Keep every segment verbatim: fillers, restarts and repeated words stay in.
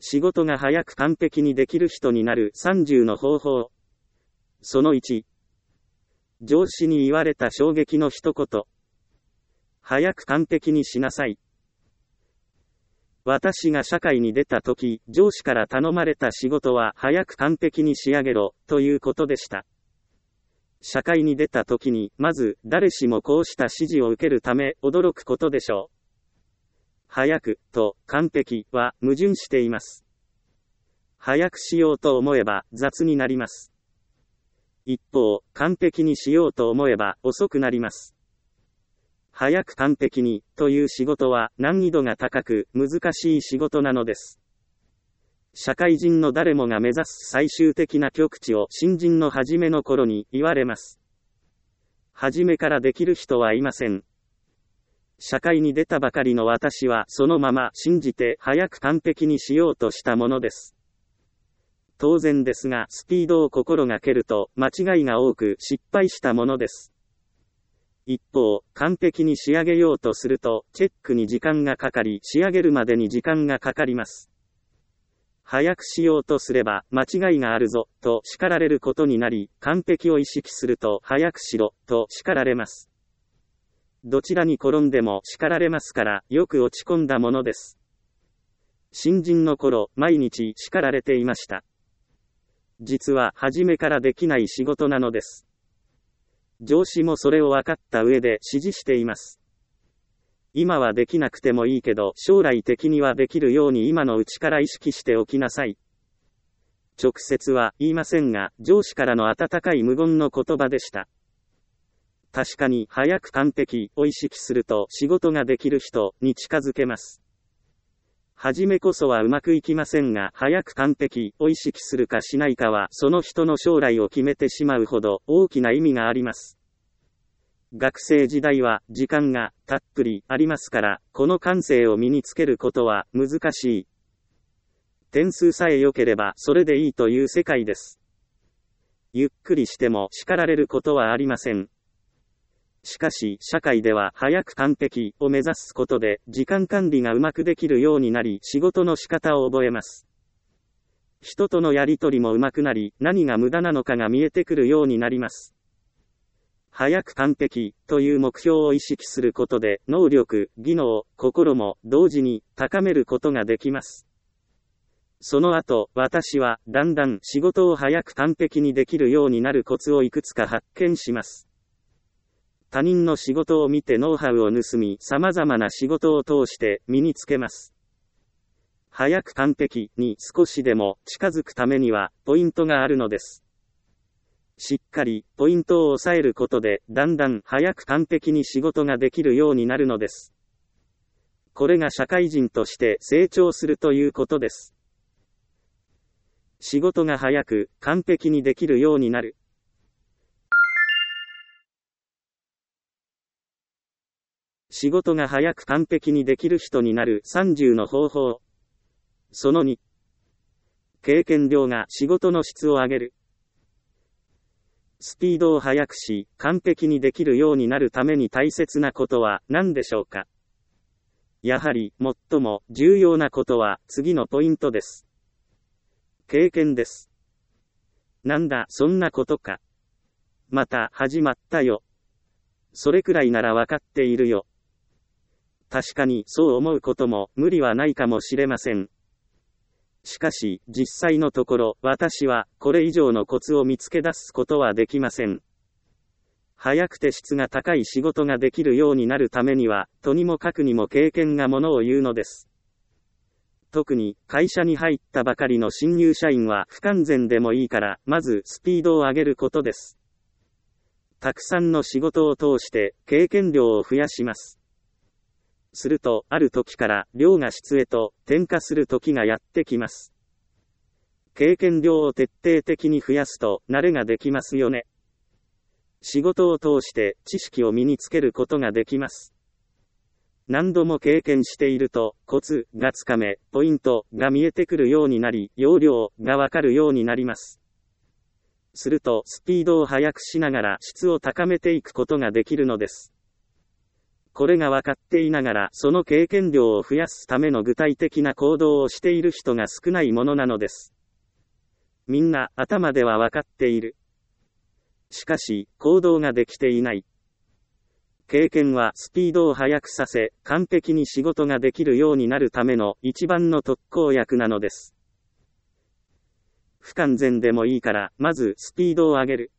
仕事が早く完璧にできる人になるさんじゅうの方法。そのいち。上司に言われた衝撃の一言。早く完璧にしなさい。私が社会に出たとき、上司から頼まれた仕事は早く完璧に仕上げろ、ということでした。社会に出たときに、まず、誰しもこうした指示を受けるため、驚くことでしょう。早く、と、完璧は、矛盾しています。早くしようと思えば、雑になります。一方、完璧にしようと思えば、遅くなります。早く完璧に、という仕事は、難易度が高く、難しい仕事なのです。社会人の誰もが目指す最終的な極地を新人の初めの頃に言われます。初めからできる人はいません。社会に出たばかりの私はそのまま信じて早く完璧にしようとしたものです。当然ですが、スピードを心がけると間違いが多く失敗したものです。一方、完璧に仕上げようとすると、チェックに時間がかかり、仕上げるまでに時間がかかります。早くしようとすれば、間違いがあるぞ、と叱られることになり、完璧を意識すると、早くしろ、と叱られます。どちらに転んでも叱られますから、よく落ち込んだものです。新人の頃、毎日叱られていました。実は、初めからできない仕事なのです。上司もそれを分かった上で指示しています。今はできなくてもいいけど、将来的にはできるように今のうちから意識しておきなさい。直接は言いませんが、上司からの温かい無言の言葉でした。確かに、早く完璧を意識すると仕事ができる人に近づけます。はじめこそはうまくいきませんが、早く完璧を意識するかしないかは、その人の将来を決めてしまうほど大きな意味があります。学生時代は時間がたっぷりありますから、この感性を身につけることは難しい。点数さえ良ければそれでいいという世界です。ゆっくりしても叱られることはありません。しかし、社会では早く完璧を目指すことで、時間管理がうまくできるようになり、仕事の仕方を覚えます。人とのやりとりもうまくなり、何が無駄なのかが見えてくるようになります。早く完璧という目標を意識することで、能力、技能、心も同時に高めることができます。その後、私はだんだん仕事を早く完璧にできるようになるコツをいくつか発見します。他人の仕事を見てノウハウを盗み、様々な仕事を通して身につけます。早く完璧に少しでも近づくためには、ポイントがあるのです。しっかりポイントを押さえることで、だんだん早く完璧に仕事ができるようになるのです。これが社会人として成長するということです。仕事が早く完璧にできるようになる。仕事が早く完璧にできる人になるさんじゅうの方法。そのに。経験量が仕事の質を上げる。スピードを速くし、完璧にできるようになるために大切なことは何でしょうか。やはり、最も重要なことは次のポイントです。経験です。なんだ、そんなことか。また、始まったよ。それくらいならわかっているよ。確かにそう思うことも無理はないかもしれません。しかし、実際のところ、私はこれ以上のコツを見つけ出すことはできません。早くて質が高い仕事ができるようになるためには、とにもかくにも経験がものを言うのです。特に、会社に入ったばかりの新入社員は不完全でもいいから、まずスピードを上げることです。たくさんの仕事を通して、経験量を増やします。すると、ある時から量が質へと転化する時がやってきます。経験量を徹底的に増やすと慣れができますよね。仕事を通して知識を身につけることができます。何度も経験しているとコツがつかめ、ポイントが見えてくるようになり、要領がわかるようになります。するとスピードを速くしながら質を高めていくことができるのです。 これが分かっていながらその経験量を増やすための具体的な行動をしている人が少ないものなのです。みんな頭では分かっている。しかし、行動ができていない。経験はスピードを速くさせ、完璧に仕事ができるようになるための一番の特効薬なのです。不完全でもいいから、まずスピードを上げる。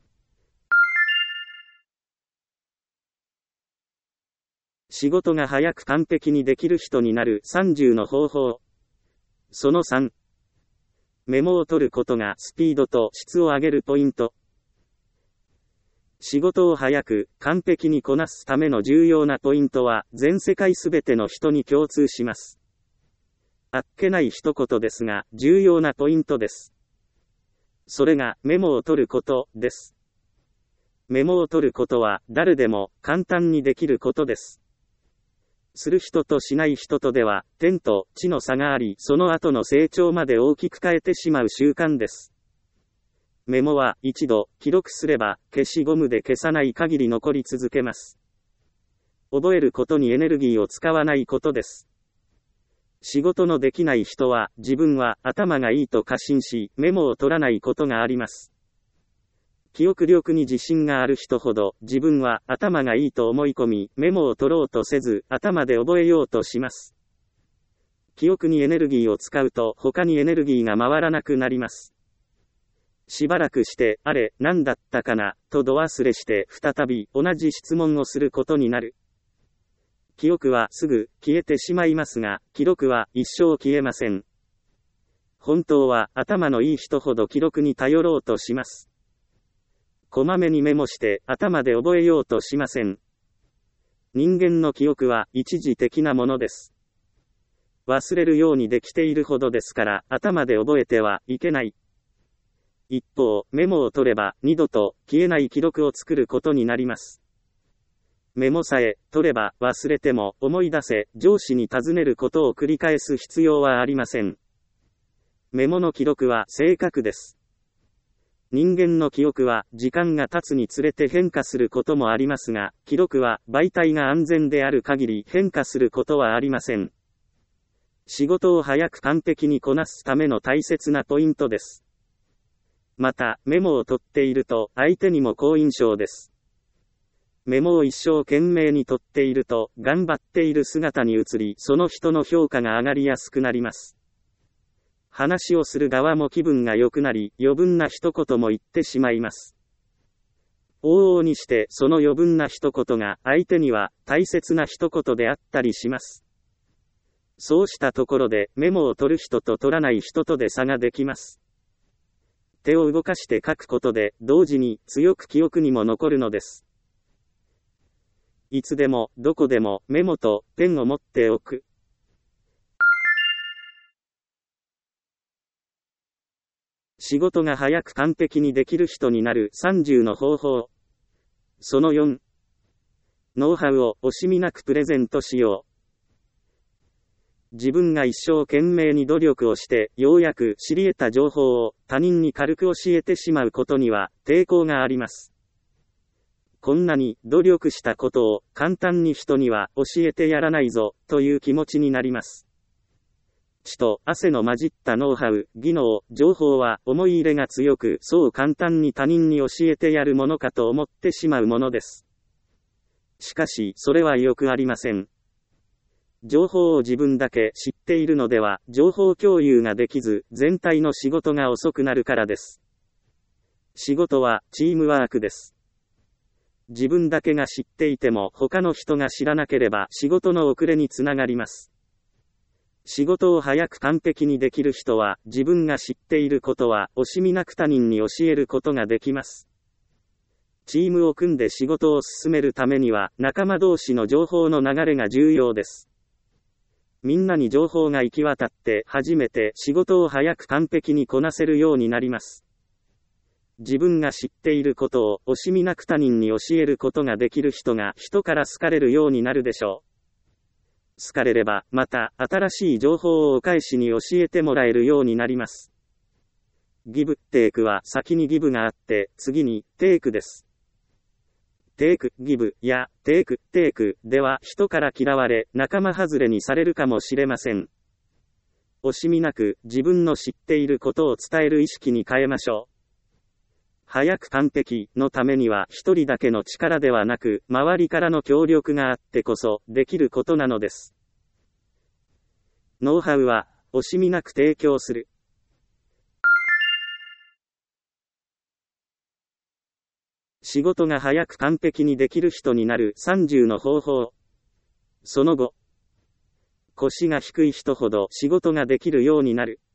仕事が早く完璧にできる人になるさんじゅうの方法。そのさん。メモを取ることがスピードと質を上げるポイント。仕事を早く完璧にこなすための重要なポイントは全世界すべての人に共通します。あっけない一言ですが重要なポイントです。それがメモを取ることです。メモを取ることは誰でも簡単にできることです。する人としない人とでは天と地の差があり、その後の成長まで大きく変えてしまう習慣です。メモは一度記録すれば消しゴムで消さない限り残り続けます。覚えることにエネルギーを使わないことです。仕事のできない人は自分は頭がいいと過信しメモを取らないことがあります。記憶力に自信がある人ほど自分は頭がいいと思い込みメモを取ろうとせず頭で覚えようとします。記憶にエネルギーを使うと他にエネルギーが回らなくなります。しばらくして、あれ、何だったかな、と度忘れして再び同じ質問をすることになる。記憶はすぐ消えてしまいますが、記録は一生消えません。本当は頭のいい人ほど記録に頼ろうとします。こまめにメモして頭で覚えようとしません。人間の記憶は一時的なものです。忘れるようにできているほどですから頭で覚えてはいけない。一方、メモを取れば二度と消えない記録を作ることになります。メモさえ取れば忘れても思い出せ、上司に尋ねることを繰り返す必要はありません。メモの記録は正確です。人間の記憶は時間が経つにつれて変化することもありますが、記録は媒体が安全である限り変化することはありません。仕事を早く完璧にこなすための大切なポイントです。また、メモを取っていると相手にも好印象です。メモを一生懸命に取っていると頑張っている姿に映り、その人の評価が上がりやすくなります。話をする側も気分が良くなり、余分な一言も言ってしまいます。往々にしてその余分な一言が相手には大切な一言であったりします。そうしたところでメモを取る人と取らない人とで差ができます。手を動かして書くことで同時に強く記憶にも残るのです。いつでもどこでもメモとペンを持っておく。仕事が早く完璧にできる人になるさんじゅうの方法。そのよん。ノウハウを惜しみなくプレゼントしよう。自分が一生懸命に努力をしてようやく知り得た情報を他人に軽く教えてしまうことには抵抗があります。こんなに努力したことを簡単に人には教えてやらないぞという気持ちになります。血と汗の混じったノウハウ、技能、情報は思い入れが強く、そう簡単に他人に教えてやるものかと思ってしまうものです。しかし、それはよくありません。情報を自分だけ知っているのでは、情報共有ができず、全体の仕事が遅くなるからです。仕事はチームワークです。自分だけが知っていても、他の人が知らなければ仕事の遅れにつながります。仕事を早く完璧にできる人は、自分が知っていることは惜しみなく他人に教えることができます。チームを組んで仕事を進めるためには、仲間同士の情報の流れが重要です。みんなに情報が行き渡って、初めて仕事を早く完璧にこなせるようになります。自分が知っていることを惜しみなく他人に教えることができる人が人から好かれるようになるでしょう。好かれれば、また、新しい情報をお返しに教えてもらえるようになります。ギブ・テイクは先にギブがあって、次にテイクです。 テイク、ギブやテイク、テイクでは人から嫌われ仲間外れにされるかもしれません。惜しみなく自分の知っていることを伝える意識に変えましょう。早く完璧のためには一人だけの力ではなく、周りからの協力があってこそできることなのです。ノウハウは惜しみなく提供する。仕事が早く完璧にできる人になるさんじゅうの方法。その後、腰が低い人ほど仕事ができるようになる。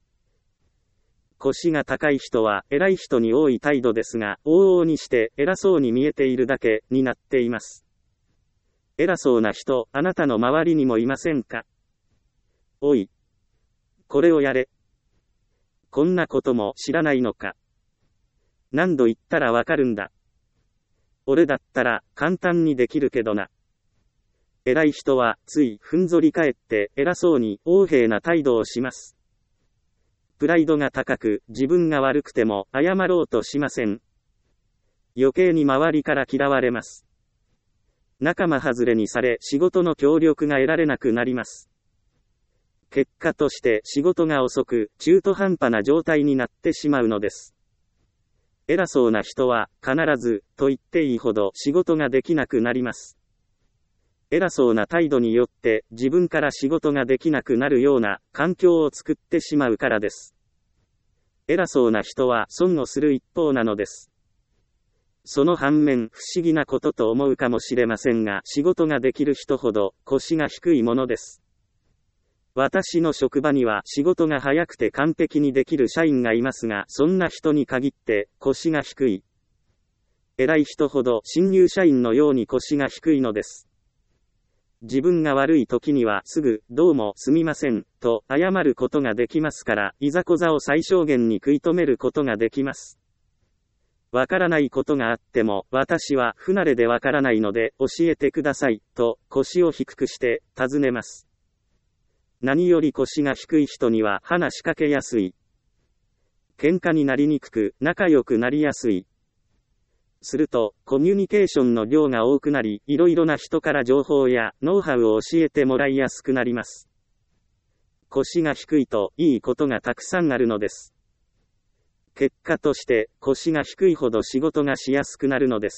腰が高い人は偉い人に多い態度ですが、往々にして偉そうに見えているだけになっています。偉そうな人、あなたの周りにもいませんか？おい、これをやれ。こんなことも知らないのか。何度言ったらわかるんだ。俺だったら簡単にできるけどな。偉い人はついふんぞり返って偉そうに横柄な態度をします。プライドが高く自分が悪くても謝ろうとしません。余計に周りから嫌われます。仲間外れにされ仕事の協力が得られなくなります。結果として仕事が遅く中途半端な状態になってしまうのです。偉そうな人は必ずと言っていいほど仕事ができなくなります。偉そうな態度によって自分から仕事ができなくなるような環境を作ってしまうからです。偉そうな人は損をする一方なのです。その反面不思議なことと思うかもしれませんが、仕事ができる人ほど腰が低いものです。私の職場には仕事が早くて完璧にできる社員がいますが、そんな人に限って腰が低い。偉い人ほど新入社員のように腰が低いのです。自分が悪い時にはすぐ、どうもすみません、と謝ることができますから、いざこざを最小限に食い止めることができます。わからないことがあっても、私は不慣れでわからないので、教えてください、と腰を低くして尋ねます。何より腰が低い人には話しかけやすい。喧嘩になりにくく、仲良くなりやすい。すると、コミュニケーションの量が多くなり、いろいろな人から情報やノウハウを教えてもらいやすくなります。腰が低いといいことがたくさんあるのです。結果として腰が低いほど仕事がしやすくなるのです。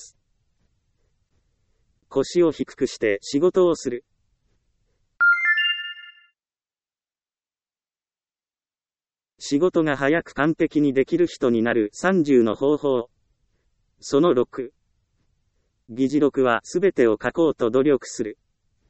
腰を低くして仕事をする。仕事が早く完璧にできる人になるさんじゅうの方法。そのろく。議事録はすべてを書こうと努力する。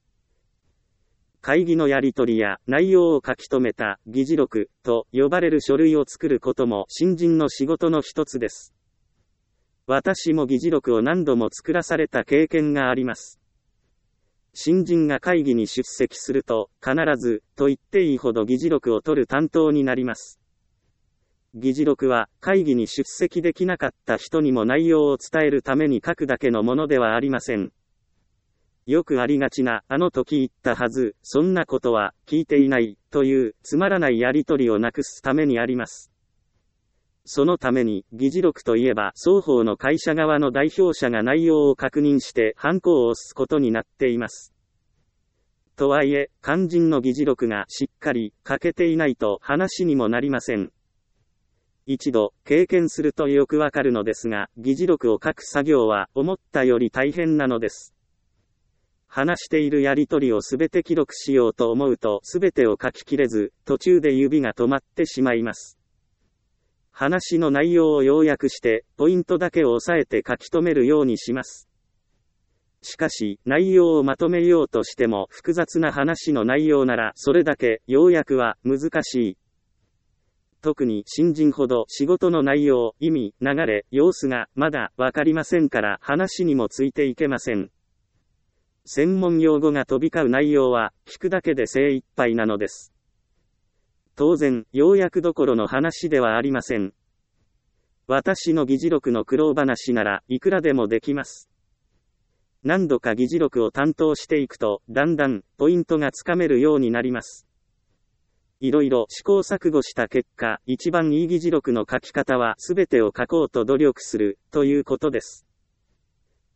会議のやり取りや内容を書き留めた議事録と呼ばれる書類を作ることも新人の仕事の一つです。私も議事録を何度も作らされた経験があります。新人が会議に出席すると必ずと言っていいほど議事録を取る担当になります。議事録は会議に出席できなかった人にも内容を伝えるために書くだけのものではありません。よくありがちな、あの時言ったはず、そんなことは聞いていないというつまらないやり取りをなくすためにあります。そのために議事録といえば双方の会社側の代表者が内容を確認してハンコを押すことになっています。とはいえ、肝心の議事録がしっかり書けていないと話にもなりません。一度経験するとよくわかるのですが、議事録を書く作業は思ったより大変なのです。話しているやり取りをすべて記録しようと思うとすべてを書ききれず、途中で指が止まってしまいます。話の内容を要約して、ポイントだけを押さえて書き留めるようにします。しかし、内容をまとめようとしても複雑な話の内容ならそれだけ要約は難しい。特に新人ほど仕事の内容、意味、流れ、様子がまだわかりませんから話にもついていけません。専門用語が飛び交う内容は聞くだけで精一杯なのです。当然、要約どころの話ではありません。私の議事録の苦労話ならいくらでもできます。何度か議事録を担当していくと、だんだんポイントがつかめるようになります。いろいろ試行錯誤した結果、一番いい議事録の書き方はすべてを書こうと努力する、ということです。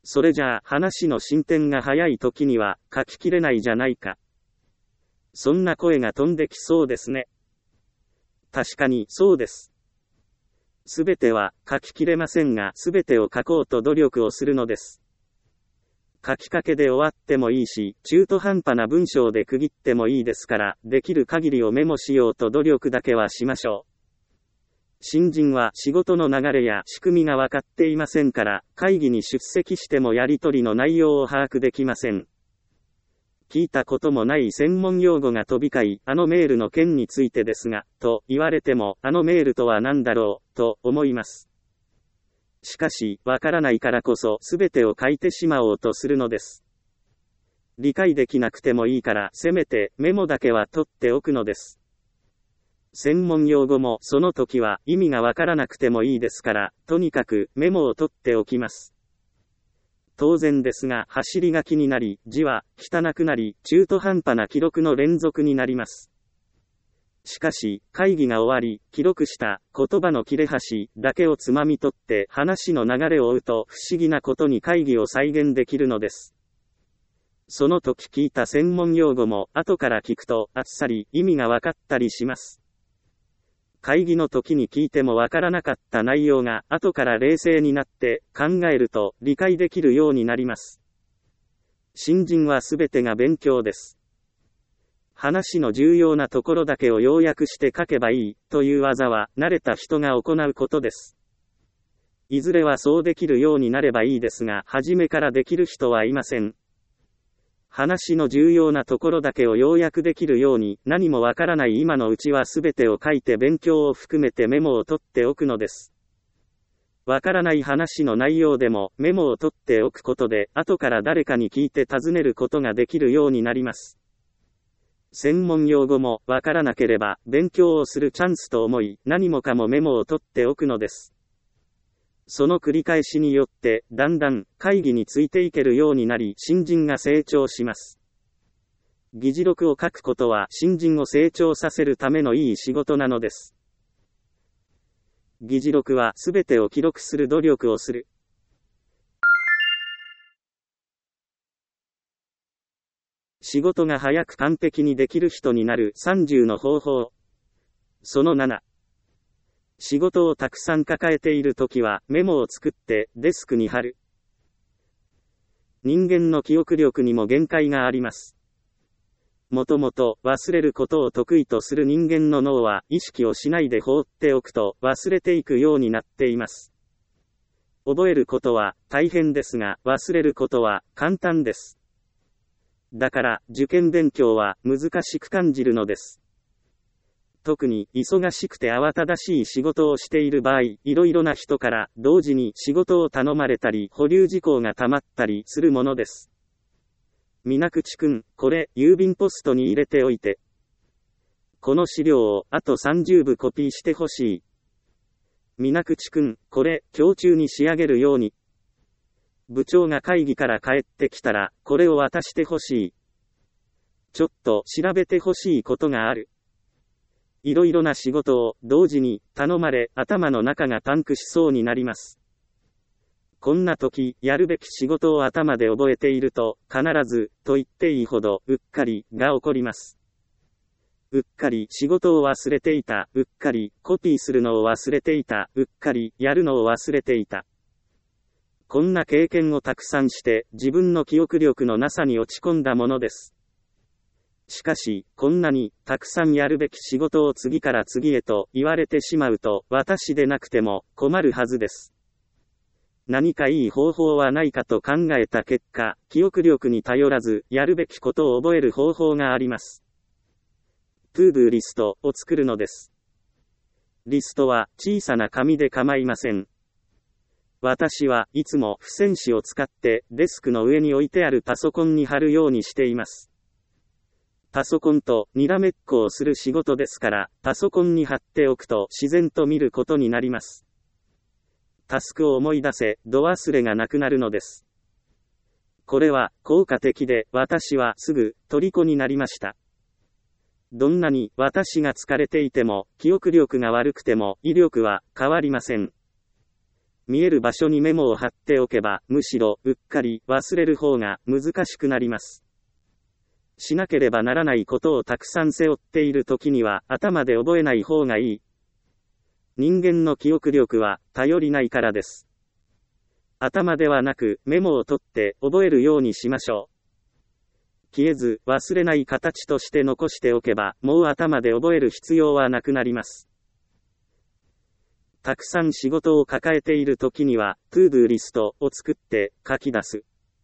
それじゃあ話の進展が早い時には書ききれないじゃないか。そんな声が飛んできそうですね。確かにそうです。すべては書ききれませんが、すべてを書こうと努力をするのです。書きかけで終わってもいいし、中途半端な文章で区切ってもいいですから、できる限りをメモしようと努力だけはしましょう。新人は仕事の流れや仕組みが分かっていませんから、会議に出席してもやり取りの内容を把握できません。聞いたこともない専門用語が飛び交い、あのメールの件についてですが、と言われても、あのメールとは何だろう、と思います。しかし、わからないからこそ、すべてを書いてしまおうとするのです。理解できなくてもいいから、せめてメモだけは取っておくのです。専門用語もその時は意味がわからなくてもいいですから、とにかくメモを取っておきます。当然ですが、走り書きになり、字は汚くなり、中途半端な記録の連続になります。しかし、会議が終わり、記録した言葉の切れ端だけをつまみ取って話の流れを追うと不思議なことに会議を再現できるのです。その時聞いた専門用語も後から聞くとあっさり意味が分かったりします。会議の時に聞いてもわからなかった内容が後から冷静になって考えると理解できるようになります。新人はすべてが勉強です。話の重要なところだけを要約して書けばいいという技は慣れた人が行うことです。いずれはそうできるようになればいいですが、初めからできる人はいません。話の重要なところだけを要約できるように、何もわからない今のうちはすべてを書いて勉強を含めてメモを取っておくのです。わからない話の内容でもメモを取っておくことで、後から誰かに聞いて尋ねることができるようになります。専門用語もわからなければ勉強をするチャンスと思い、何もかもメモを取っておくのです。その繰り返しによって、だんだん会議についていけるようになり、新人が成長します。議事録を書くことは新人を成長させるためのいい仕事なのです。議事録はすべてを記録する努力をする。仕事が早く完璧にできる人になるさんじゅうの方法。そのなな。仕事をたくさん抱えているときはメモを作ってデスクに貼る。人間の記憶力にも限界があります。もともと忘れることを得意とする人間の脳は意識をしないで放っておくと忘れていくようになっています。覚えることは大変ですが忘れることは簡単です。だから受験勉強は難しく感じるのです。特に忙しくて慌ただしい仕事をしている場合、いろいろな人から同時に仕事を頼まれたり保留事項がたまったりするものです。水口くん、これ郵便ポストに入れておいて。この資料をあとさんじゅうぶコピーしてほしい。水口くん、これ今日中に仕上げるように。部長が会議から帰ってきたらこれを渡してほしい。ちょっと調べてほしいことがある。いろいろな仕事を同時に頼まれ頭の中がパンクしそうになります。こんな時、やるべき仕事を頭で覚えていると、必ず、と言っていいほど、うっかり、が起こります。うっかり仕事を忘れていた、うっかりコピーするのを忘れていた、うっかりやるのを忘れていた。こんな経験をたくさんして、自分の記憶力のなさに落ち込んだものです。しかし、こんなにたくさんやるべき仕事を次から次へと言われてしまうと、私でなくても困るはずです。何かいい方法はないかと考えた結果、記憶力に頼らず、やるべきことを覚える方法があります。トゥードゥーリストを作るのです。リストは小さな紙で構いません。私はいつも付箋紙を使ってデスクの上に置いてあるパソコンに貼るようにしています。パソコンとにらめっこをする仕事ですから、パソコンに貼っておくと自然と見ることになります。タスクを思い出せ、度忘れがなくなるのです。これは効果的で、私はすぐ虜になりました。どんなに私が疲れていても、記憶力が悪くても、威力は変わりません。 見える場所にメモを貼っておけば、むしろ、うっかり忘れる方が難しくなります。しなければならないことをたくさん背負っている時には、頭で覚えない方がいい。人間の記憶力は、頼りないからです。頭ではなく、メモを取って覚えるようにしましょう。消えず、忘れない形として残しておけば、もう頭で覚える必要はなくなります。たくさん仕事を抱えている時には、トゥードゥーリストを作って書き出す。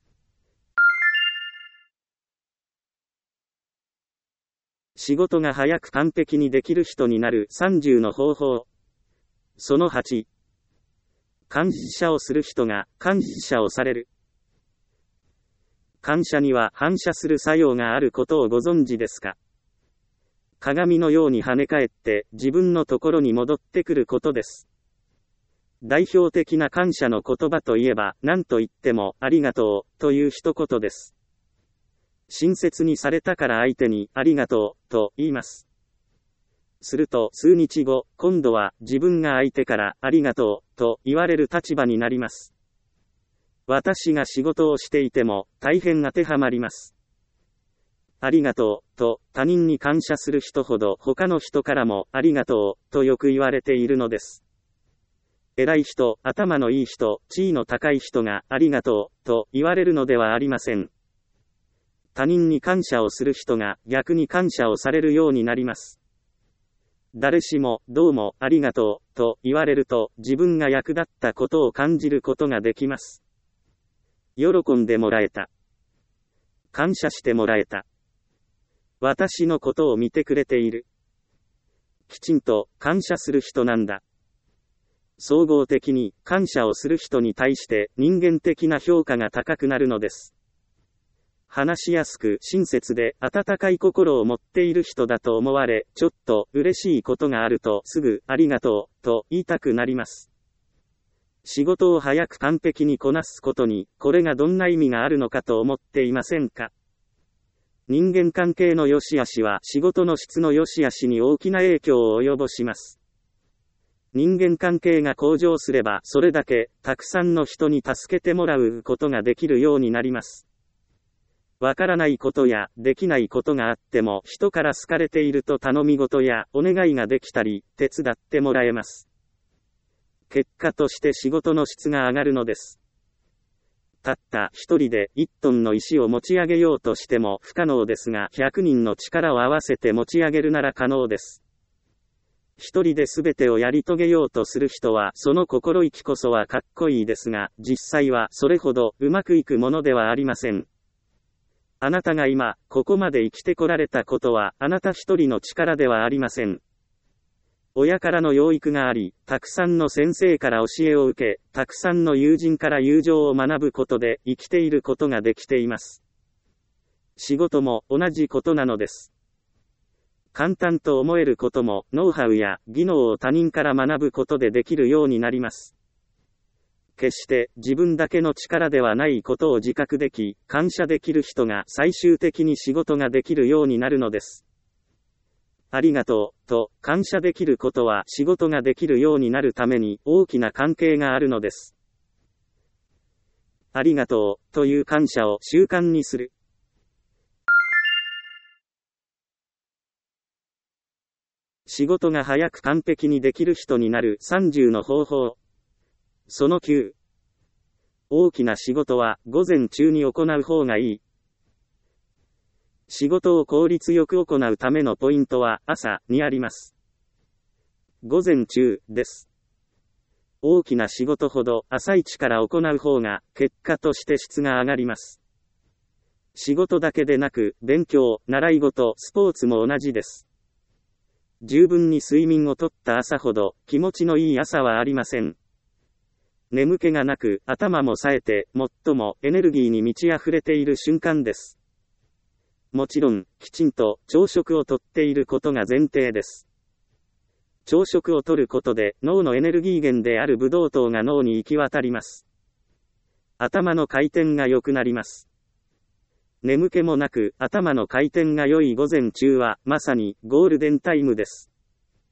仕事が早く完璧にできる人になるさんじゅうの方法。そのはち。感謝をする人が感謝をされる。感謝には反射する作用があることをご存知ですか？鏡のように跳ね返って自分のところに戻ってくることです。代表的な感謝の言葉といえば、何と言っても、ありがとう、という一言です。親切にされたから相手に、ありがとう、と言います。すると、数日後、今度は、自分が相手から、ありがとう、と言われる立場になります。私が仕事をしていても、大変当てはまります。ありがとう、と、他人に感謝する人ほど、他の人からも、ありがとう、とよく言われているのです。偉い人、頭のいい人、地位の高い人が、ありがとう、と言われるのではありません。他人に感謝をする人が、逆に感謝をされるようになります。誰しも、どうも、ありがとう、と言われると、自分が役立ったことを感じることができます。喜んでもらえた。感謝してもらえた。私のことを見てくれている。きちんと、感謝する人なんだ。総合的に感謝をする人に対して人間的な評価が高くなるのです。話しやすく親切で温かい心を持っている人だと思われ、ちょっと嬉しいことがあるとすぐありがとうと言いたくなります。仕事を早く完璧にこなすことに、これがどんな意味があるのかと思っていませんか？人間関係の良し悪しは仕事の質の良し悪しに大きな影響を及ぼします。人間関係が向上すれば、それだけ、たくさんの人に助けてもらうことができるようになります。わからないことや、できないことがあっても、人から好かれていると頼み事や、お願いができたり、手伝ってもらえます。結果として仕事の質が上がるのです。たった一人で一トンの石を持ち上げようとしても不可能ですが、ひゃくにんの力を合わせて持ち上げるなら可能です。一人で全てをやり遂げようとする人は、その心意気こそはかっこいいですが、実際はそれほどうまくいくものではありません。あなたが今、ここまで生きてこられたことは、あなた一人の力ではありません。親からの養育があり、たくさんの先生から教えを受け、たくさんの友人から友情を学ぶことで、生きていることができています。仕事も同じことなのです。簡単と思えることも、ノウハウや技能を他人から学ぶことでできるようになります。決して自分だけの力ではないことを自覚でき、感謝できる人が最終的に仕事ができるようになるのです。ありがとう、と感謝できることは仕事ができるようになるために大きな関係があるのです。ありがとう、という感謝を習慣にする。仕事が早く完璧にできる人になるさんじゅうの方法。そのきゅう。大きな仕事は午前中に行う方がいい。仕事を効率よく行うためのポイントは朝にあります。午前中です。大きな仕事ほど朝一から行う方が結果として質が上がります。仕事だけでなく勉強、習い事、スポーツも同じです。十分に睡眠をとった朝ほど気持ちのいい朝はありません。眠気がなく頭も冴えて最もエネルギーに満ち溢れている瞬間です。もちろんきちんと朝食をとっていることが前提です。朝食をとることで脳のエネルギー源であるブドウ糖が脳に行き渡ります。頭の回転が良くなります。眠気もなく頭の回転が良い午前中はまさにゴールデンタイムです。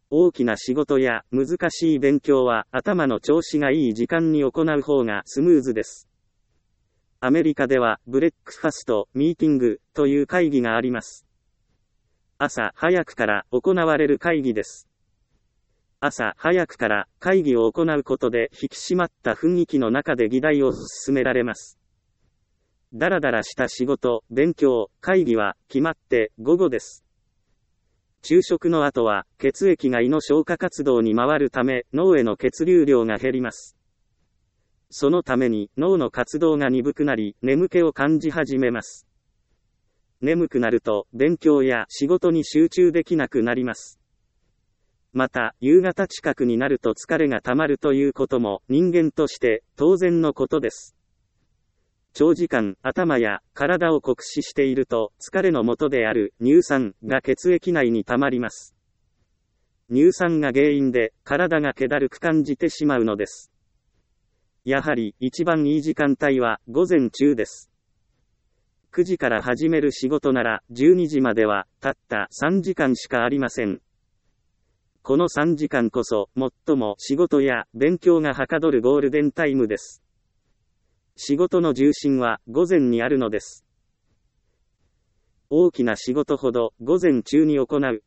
大きな仕事や難しい勉強は頭の調子がいい時間に行う方がスムーズです。アメリカではブレックファスト、ミーティングという会議があります。朝早くから行われる会議です。朝早くから会議を行うことで引き締まった雰囲気の中で議題を進められます。だらだらした仕事、勉強、会議は決まって午後です。昼食の後は血液が胃の消化活動に回るため脳への血流量が減ります。そのために脳の活動が鈍くなり眠気を感じ始めます。眠くなると勉強や仕事に集中できなくなります。また夕方近くになると疲れがたまるということも人間として当然のことです。長時間頭や体を酷使していると疲れの元である乳酸が血液内に溜まります。乳酸が原因で体が気だるく感じてしまうのです。やはり一番いい時間帯は午前中です。くじから始める仕事ならじゅうにじまではたったさんじかんしかありません。このさんじかんこそ最も仕事や勉強がはかどるゴールデンタイムです。仕事の重心は午前にあるのです。大きな仕事ほど午前中に行う。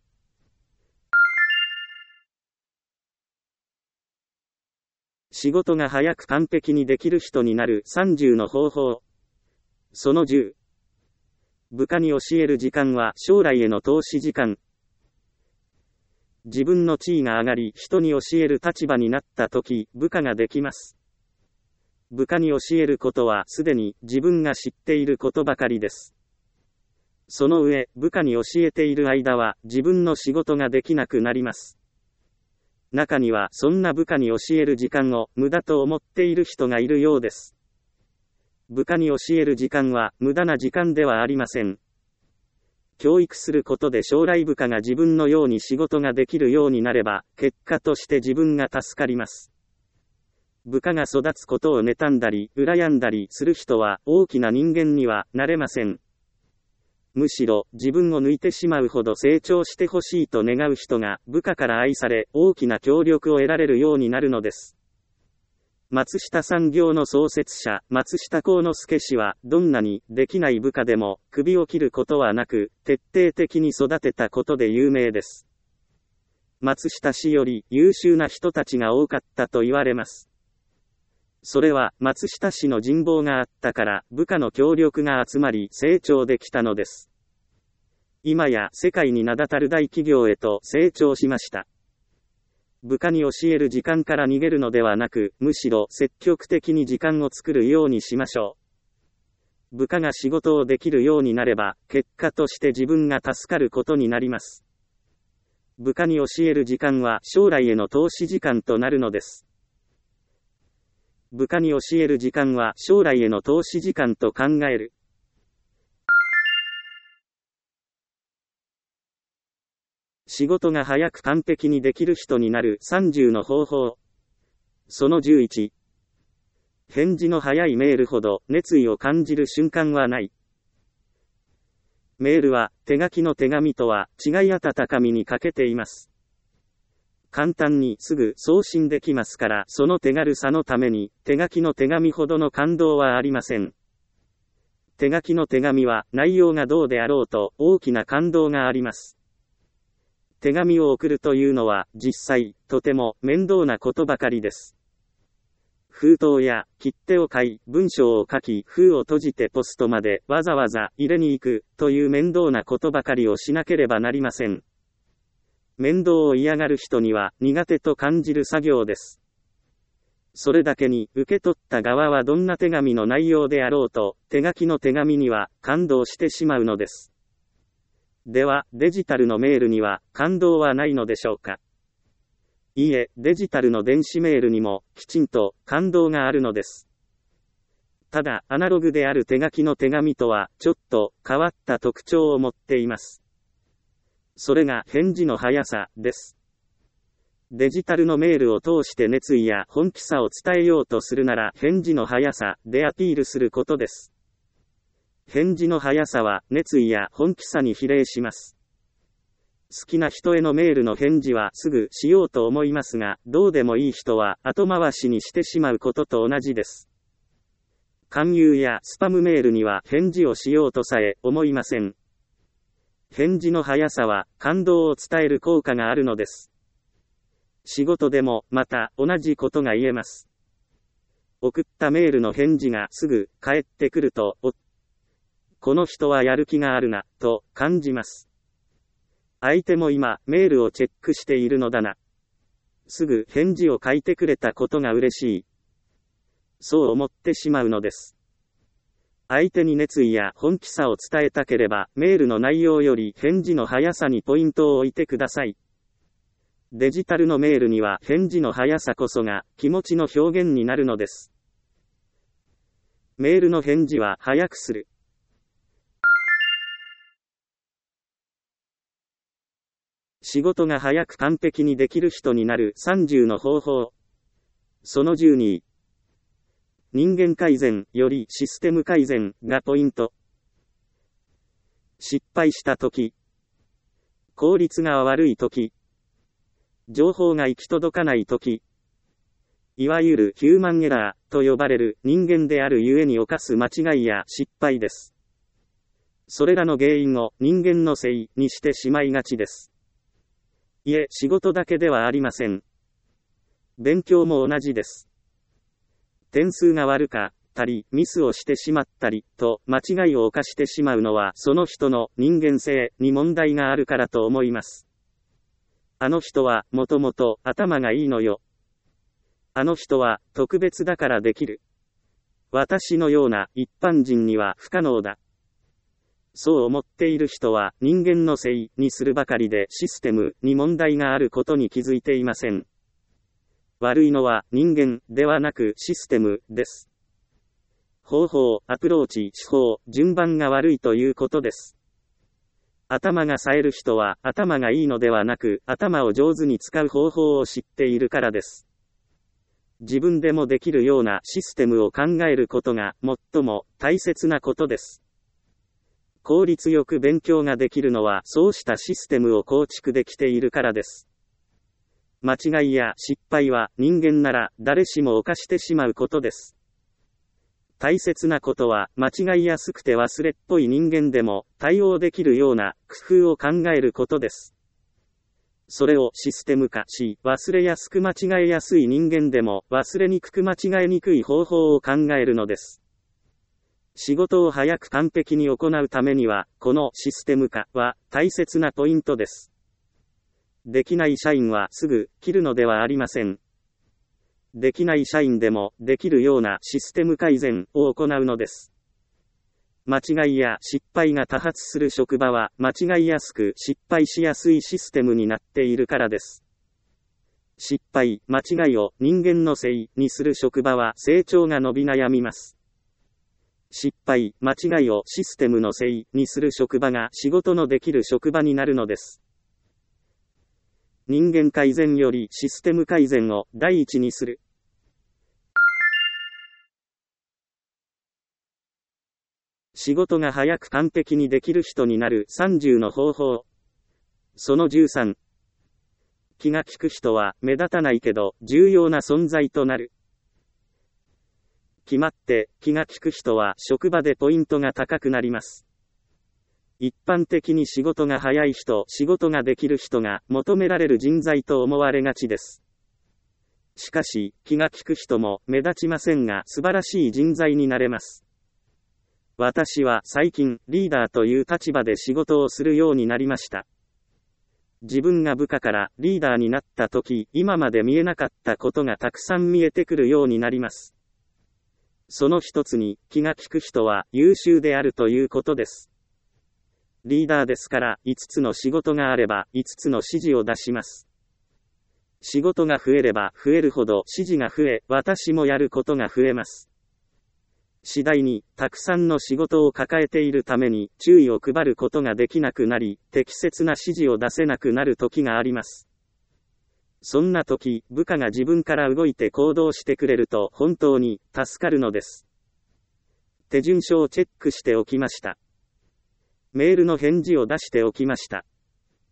仕事が早く完璧にできる人になるさんじゅうの方法。そのじゅう。部下に教える時間は将来への投資時間。自分の地位が上がり人に教える立場になったとき、部下ができます。部下に教えることはすでに自分が知っていることばかりです。その上、部下に教えている間は自分の仕事ができなくなります。中にはそんな部下に教える時間を無駄と思っている人がいるようです。部下に教える時間は無駄な時間ではありません。教育することで将来部下が自分のように仕事ができるようになれば、結果として自分が助かります。部下が育つことを妬んだり、羨んだりする人は大きな人間にはなれません。むしろ自分を抜いてしまうほど成長してほしいと願う人が部下から愛され大きな協力を得られるようになるのです。松下産業の創設者、松下幸之助氏はどんなにできない部下でも首を切ることはなく、徹底的に育てたことで有名です。松下氏より優秀な人たちが多かったと言われます。それは松下氏の人望があったから部下の協力が集まり成長できたのです。今や世界に名だたる大企業へと成長しました。部下に教える時間から逃げるのではなく、むしろ積極的に時間を作るようにしましょう。部下が仕事をできるようになれば、結果として自分が助かることになります。部下に教える時間は将来への投資時間となるのです。部下に教える時間は将来への投資時間と考える。仕事が早く完璧にできる人になるさんじゅうの方法。そのじゅういち。返事の早いメールほど熱意を感じる瞬間はない。メールは手書きの手紙とは違い温かみに欠けています。簡単にすぐ送信できますから、その手軽さのために手書きの手紙ほどの感動はありません。手書きの手紙は内容がどうであろうと大きな感動があります。手紙を送るというのは実際とても面倒なことばかりです。封筒や切手を買い、文章を書き、封を閉じてポストまでわざわざ入れに行くという面倒なことばかりをしなければなりません。面倒を嫌がる人には苦手と感じる作業です。それだけに受け取った側はどんな手紙の内容であろうと、手書きの手紙には感動してしまうのです。では、デジタルのメールには感動はないのでしょうか。いいえ、デジタルの電子メールにもきちんと感動があるのです。ただ、アナログである手書きの手紙とはちょっと変わった特徴を持っています。それが返事の速さです。デジタルのメールを通して熱意や本気さを伝えようとするなら返事の速さでアピールすることです。返事の速さは熱意や本気さに比例します。 好きな人へのメールの返事はすぐしようと思いますが、どうでもいい人は後回しにしてしまうことと同じです。勧誘やスパムメールには返事をしようとさえ思いません。返事の速さは感動を伝える効果があるのです。仕事でもまた同じことが言えます。送ったメールの返事がすぐ返ってくると、お、この人はやる気があるな、と感じます。相手も今メールをチェックしているのだな。すぐ返事を書いてくれたことが嬉しい。そう思ってしまうのです。相手に熱意や本気さを伝えたければ、メールの内容より返事の速さにポイントを置いてください。デジタルのメールには返事の速さこそが気持ちの表現になるのです。メールの返事は早くする。仕事が早く完璧にできる人になるさんじゅうの方法。そのじゅうに。人間改善よりシステム改善がポイント。失敗したとき、効率が悪いとき、情報が行き届かないとき、いわゆるヒューマンエラーと呼ばれる人間であるゆえに犯す間違いや失敗です。それらの原因を人間のせいにしてしまいがちです。いえ、仕事だけではありません。勉強も同じです。点数が悪かったり、ミスをしてしまったり、と間違いを犯してしまうのは、その人の人間性に問題があるからと思います。あの人はもともと頭がいいのよ。あの人は特別だからできる。私のような一般人には不可能だ。そう思っている人は人間のせいにするばかりでシステムに問題があることに気づいていません。悪いのは人間ではなくシステムです。方法、アプローチ、手法、順番が悪いということです。頭が冴える人は頭がいいのではなく、頭を上手に使う方法を知っているからです。自分でもできるようなシステムを考えることが最も大切なことです。効率よく勉強ができるのはそうしたシステムを構築できているからです。間違いや失敗は人間なら誰しも犯してしまうことです。大切なことは間違いやすくて忘れっぽい人間でも対応できるような工夫を考えることです。それをシステム化し、忘れやすく間違えやすい人間でも忘れにくく間違えにくい方法を考えるのです。仕事を早く完璧に行うためには、このシステム化は大切なポイントです。できない社員はすぐ切るのではありません。できない社員でもできるようなシステム改善を行うのです。間違いや失敗が多発する職場は間違いやすく失敗しやすいシステムになっているからです。失敗、間違いを人間のせいにする職場は成長が伸び悩みます。失敗、間違いをシステムのせいにする職場が仕事のできる職場になるのです。人間改善よりシステム改善を第一にする。仕事が早く完璧にできる人になるさんじゅうの方法。そのじゅうさん。気が利く人は目立たないけど重要な存在となる。決まって気が利く人は職場でポイントが高くなります。一般的に仕事が早い人、仕事ができる人が求められる人材と思われがちです。しかし、気が利く人も目立ちませんが素晴らしい人材になれます。私は最近、リーダーという立場で仕事をするようになりました。自分が部下からリーダーになった時、今まで見えなかったことがたくさん見えてくるようになります。その一つに、気が利く人は優秀であるということです。リーダーですからいつつの仕事があればいつつの指示を出します。仕事が増えれば増えるほど指示が増え、私もやることが増えます。次第にたくさんの仕事を抱えているために注意を配ることができなくなり、適切な指示を出せなくなる時があります。そんな時、部下が自分から動いて行動してくれると本当に助かるのです。手順書をチェックしておきました。メールの返事を出しておきました。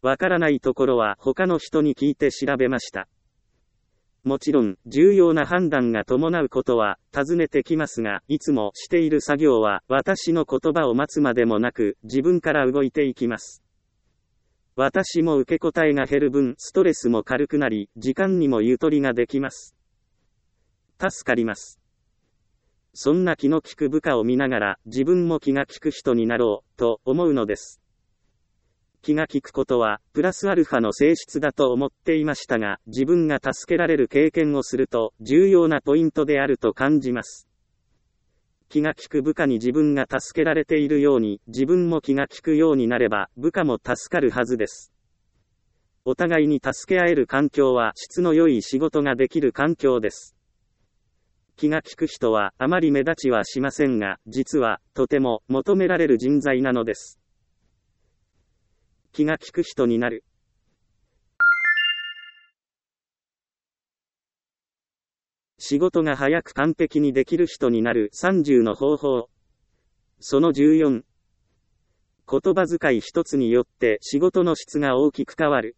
わからないところは他の人に聞いて調べました。もちろん、重要な判断が伴うことは、尋ねてきますが、いつもしている作業は、私の言葉を待つまでもなく、自分から動いていきます。私も受け答えが減る分、ストレスも軽くなり、時間にもゆとりができます。助かります。そんな気の利く部下を見ながら、自分も気が利く人になろう、と思うのです。気が利くことは、プラスアルファの性質だと思っていましたが、自分が助けられる経験をすると、重要なポイントであると感じます。気が利く部下に自分が助けられているように、自分も気が利くようになれば、部下も助かるはずです。お互いに助け合える環境は、質の良い仕事ができる環境です。気が利く人は、あまり目立ちはしませんが、実は、とても、求められる人材なのです。気が利く人になる。仕事が早く完璧にできる人になるさんじゅうの方法。そのじゅうよん。言葉遣い一つによって仕事の質が大きく変わる。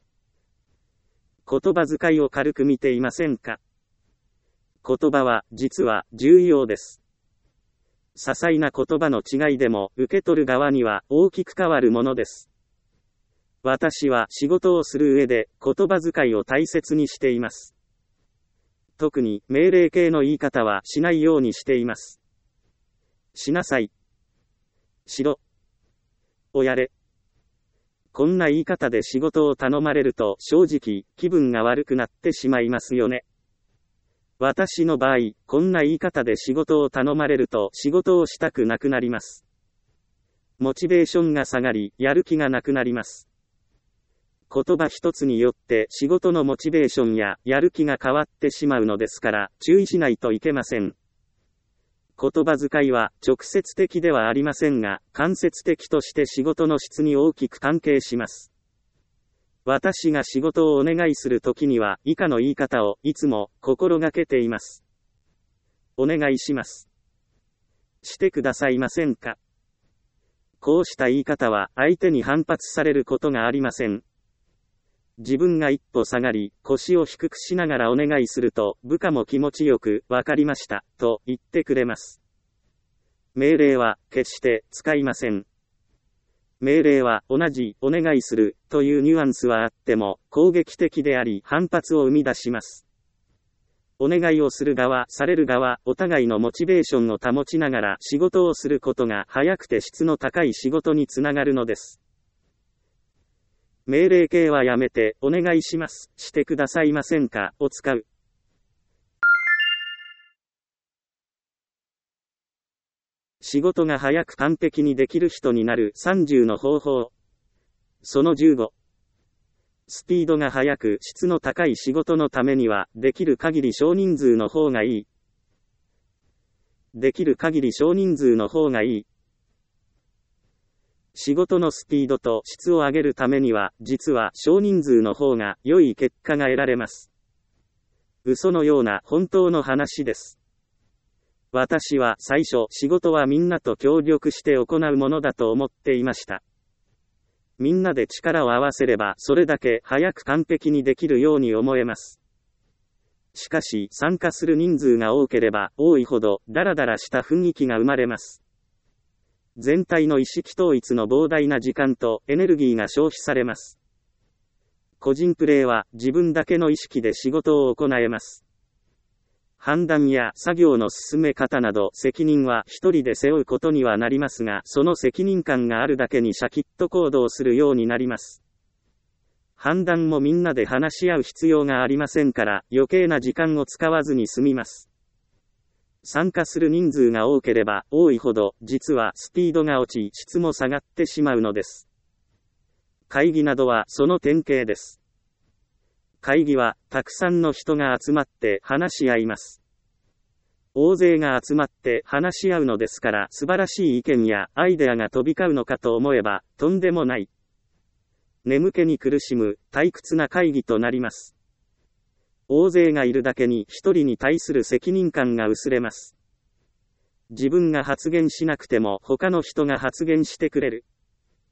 言葉遣いを軽く見ていませんか？言葉は実は重要です。些細な言葉の違いでも受け取る側には大きく変わるものです。私は仕事をする上で言葉遣いを大切にしています。特に命令形の言い方はしないようにしています。しなさい。しろ。をやれ。こんな言い方で仕事を頼まれると正直気分が悪くなってしまいますよね。私の場合、こんな言い方で仕事を頼まれると仕事をしたくなくなります。モチベーションが下がり、やる気がなくなります。言葉一つによって仕事のモチベーションややる気が変わってしまうのですから注意しないといけません。言葉遣いは直接的ではありませんが間接的として仕事の質に大きく関係します。私が仕事をお願いするときには以下の言い方をいつも心がけています。お願いします。してくださいませんか。こうした言い方は相手に反発されることがありません。自分が一歩下がり、腰を低くしながらお願いすると、部下も気持ちよく、わかりました、と言ってくれます。命令は、決して使いません。命令は、同じ、お願いする、というニュアンスはあっても、攻撃的であり、反発を生み出します。お願いをする側、される側、お互いのモチベーションを保ちながら仕事をすることが早くて質の高い仕事につながるのです。命令形はやめて、お願いします、してくださいませんか、を使う。仕事が早く完璧にできる人になるさんじゅうの方法。そのじゅうご。スピードが速く質の高い仕事のためには、できる限り少人数の方がいい。できる限り少人数の方がいい。仕事のスピードと質を上げるためには、実は少人数の方が良い結果が得られます。嘘のような本当の話です。私は最初、仕事はみんなと協力して行うものだと思っていました。みんなで力を合わせれば、それだけ早く完璧にできるように思えます。しかし、参加する人数が多ければ、多いほど、ダラダラした雰囲気が生まれます。全体の意識統一の膨大な時間とエネルギーが消費されます。個人プレーは自分だけの意識で仕事を行えます。判断や作業の進め方など責任は一人で背負うことにはなりますが、その責任感があるだけにシャキッと行動するようになります。判断もみんなで話し合う必要がありませんから、余計な時間を使わずに済みます。参加する人数が多ければ多いほど、実はスピードが落ち、質も下がってしまうのです。会議などはその典型です。会議は、たくさんの人が集まって話し合います。大勢が集まって話し合うのですから、素晴らしい意見やアイデアが飛び交うのかと思えば、とんでもない。眠気に苦しむ、退屈な会議となります。大勢がいるだけに一人に対する責任感が薄れます。自分が発言しなくても他の人が発言してくれる。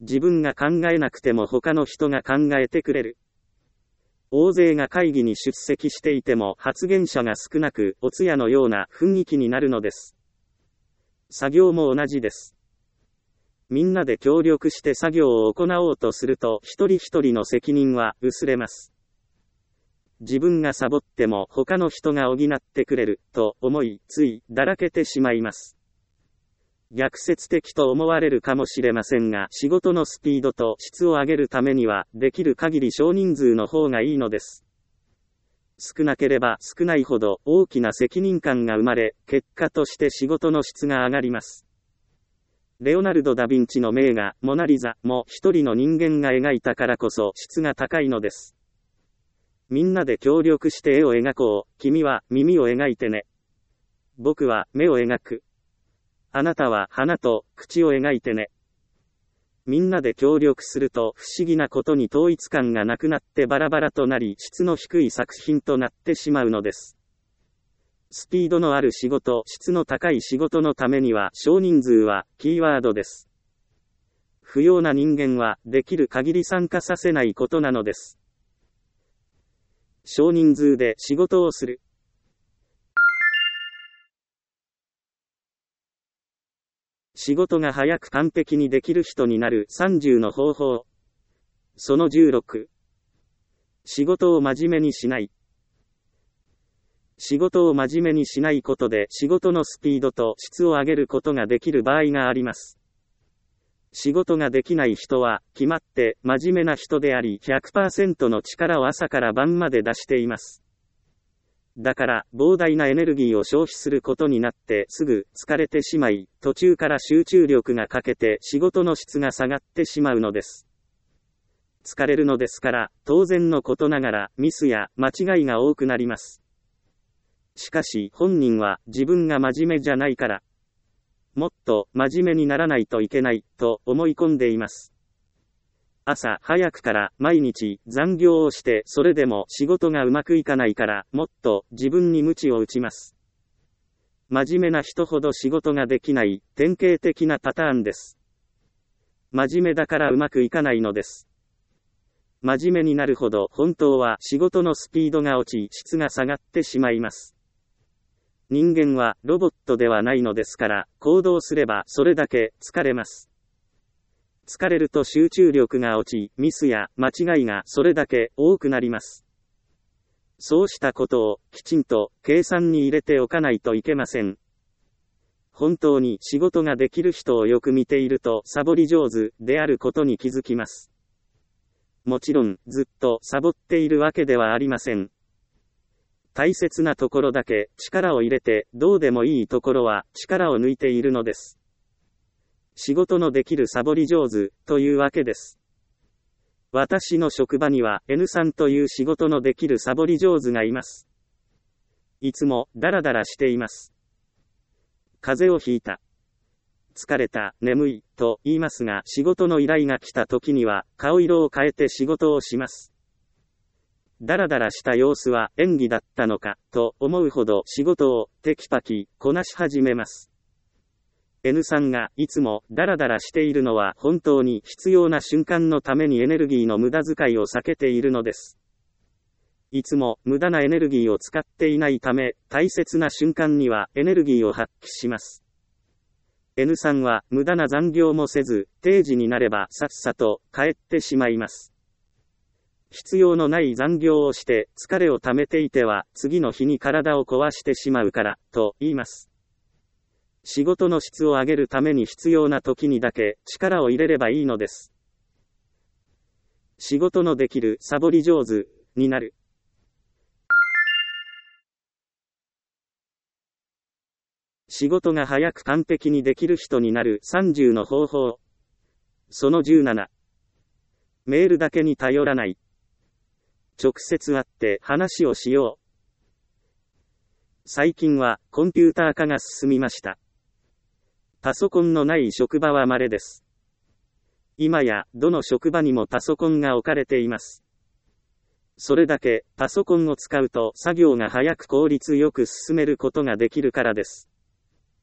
自分が考えなくても他の人が考えてくれる。大勢が会議に出席していても発言者が少なく、お通夜のような雰囲気になるのです。作業も同じです。みんなで協力して作業を行おうとすると、一人一人の責任は薄れます。自分がサボっても他の人が補ってくれる、と思い、つい、だらけてしまいます。逆説的と思われるかもしれませんが、仕事のスピードと質を上げるためには、できる限り少人数の方がいいのです。少なければ少ないほど大きな責任感が生まれ、結果として仕事の質が上がります。レオナルド・ダ・ヴィンチの名画、モナリザも一人の人間が描いたからこそ質が高いのです。みんなで協力して絵を描こう。君は耳を描いてね。僕は目を描く。あなたは鼻と口を描いてね。みんなで協力すると不思議なことに統一感がなくなってバラバラとなり質の低い作品となってしまうのです。スピードのある仕事、質の高い仕事のためには少人数はキーワードです。不要な人間はできる限り参加させないことなのです。少人数で仕事をする。仕事が早く完璧にできる人になるさんじゅうの方法。そのじゅうろく。仕事を真面目にしない。仕事を真面目にしないことで仕事のスピードと質を上げることができる場合があります。仕事ができない人は決まって真面目な人であり ひゃくパーセント の力を朝から晩まで出しています。だから膨大なエネルギーを消費することになってすぐ疲れてしまい、途中から集中力が欠けて仕事の質が下がってしまうのです。疲れるのですから当然のことながらミスや間違いが多くなります。しかし本人は自分が真面目じゃないから、もっと真面目にならないといけないと思い込んでいます。朝早くから毎日残業をしてそれでも仕事がうまくいかないからもっと自分に鞭を打ちます。真面目な人ほど仕事ができない典型的なパターンです。真面目だからうまくいかないのです。真面目になるほど本当は仕事のスピードが落ち質が下がってしまいます。人間はロボットではないのですから行動すればそれだけ疲れます。疲れると集中力が落ちミスや間違いがそれだけ多くなります。そうしたことをきちんと計算に入れておかないといけません。本当に仕事ができる人をよく見ているとサボり上手であることに気づきます。もちろんずっとサボっているわけではありません。大切なところだけ力を入れてどうでもいいところは力を抜いているのです。仕事のできるサボり上手というわけです。私の職場には N さんという仕事のできるサボり上手がいます。いつもダラダラしています。風邪をひいた。疲れた、眠い、と言いますが仕事の依頼が来た時には顔色を変えて仕事をします。ダラダラした様子は演技だったのか、と思うほど仕事をテキパキこなし始めます。N さんがいつもダラダラしているのは本当に必要な瞬間のためにエネルギーの無駄遣いを避けているのです。いつも無駄なエネルギーを使っていないため、大切な瞬間にはエネルギーを発揮します。N さんは無駄な残業もせず、定時になればさっさと帰ってしまいます。必要のない残業をして疲れを溜めていては次の日に体を壊してしまうから、と言います。仕事の質を上げるために必要な時にだけ力を入れればいいのです。仕事のできるサボり上手になる。仕事が早く完璧にできる人になるさんじゅうの方法。そのじゅうなな。メールだけに頼らない。直接会って話をしよう。最近はコンピューター化が進みました。パソコンのない職場は稀です。今やどの職場にもパソコンが置かれています。それだけパソコンを使うと作業が早く効率よく進めることができるからです。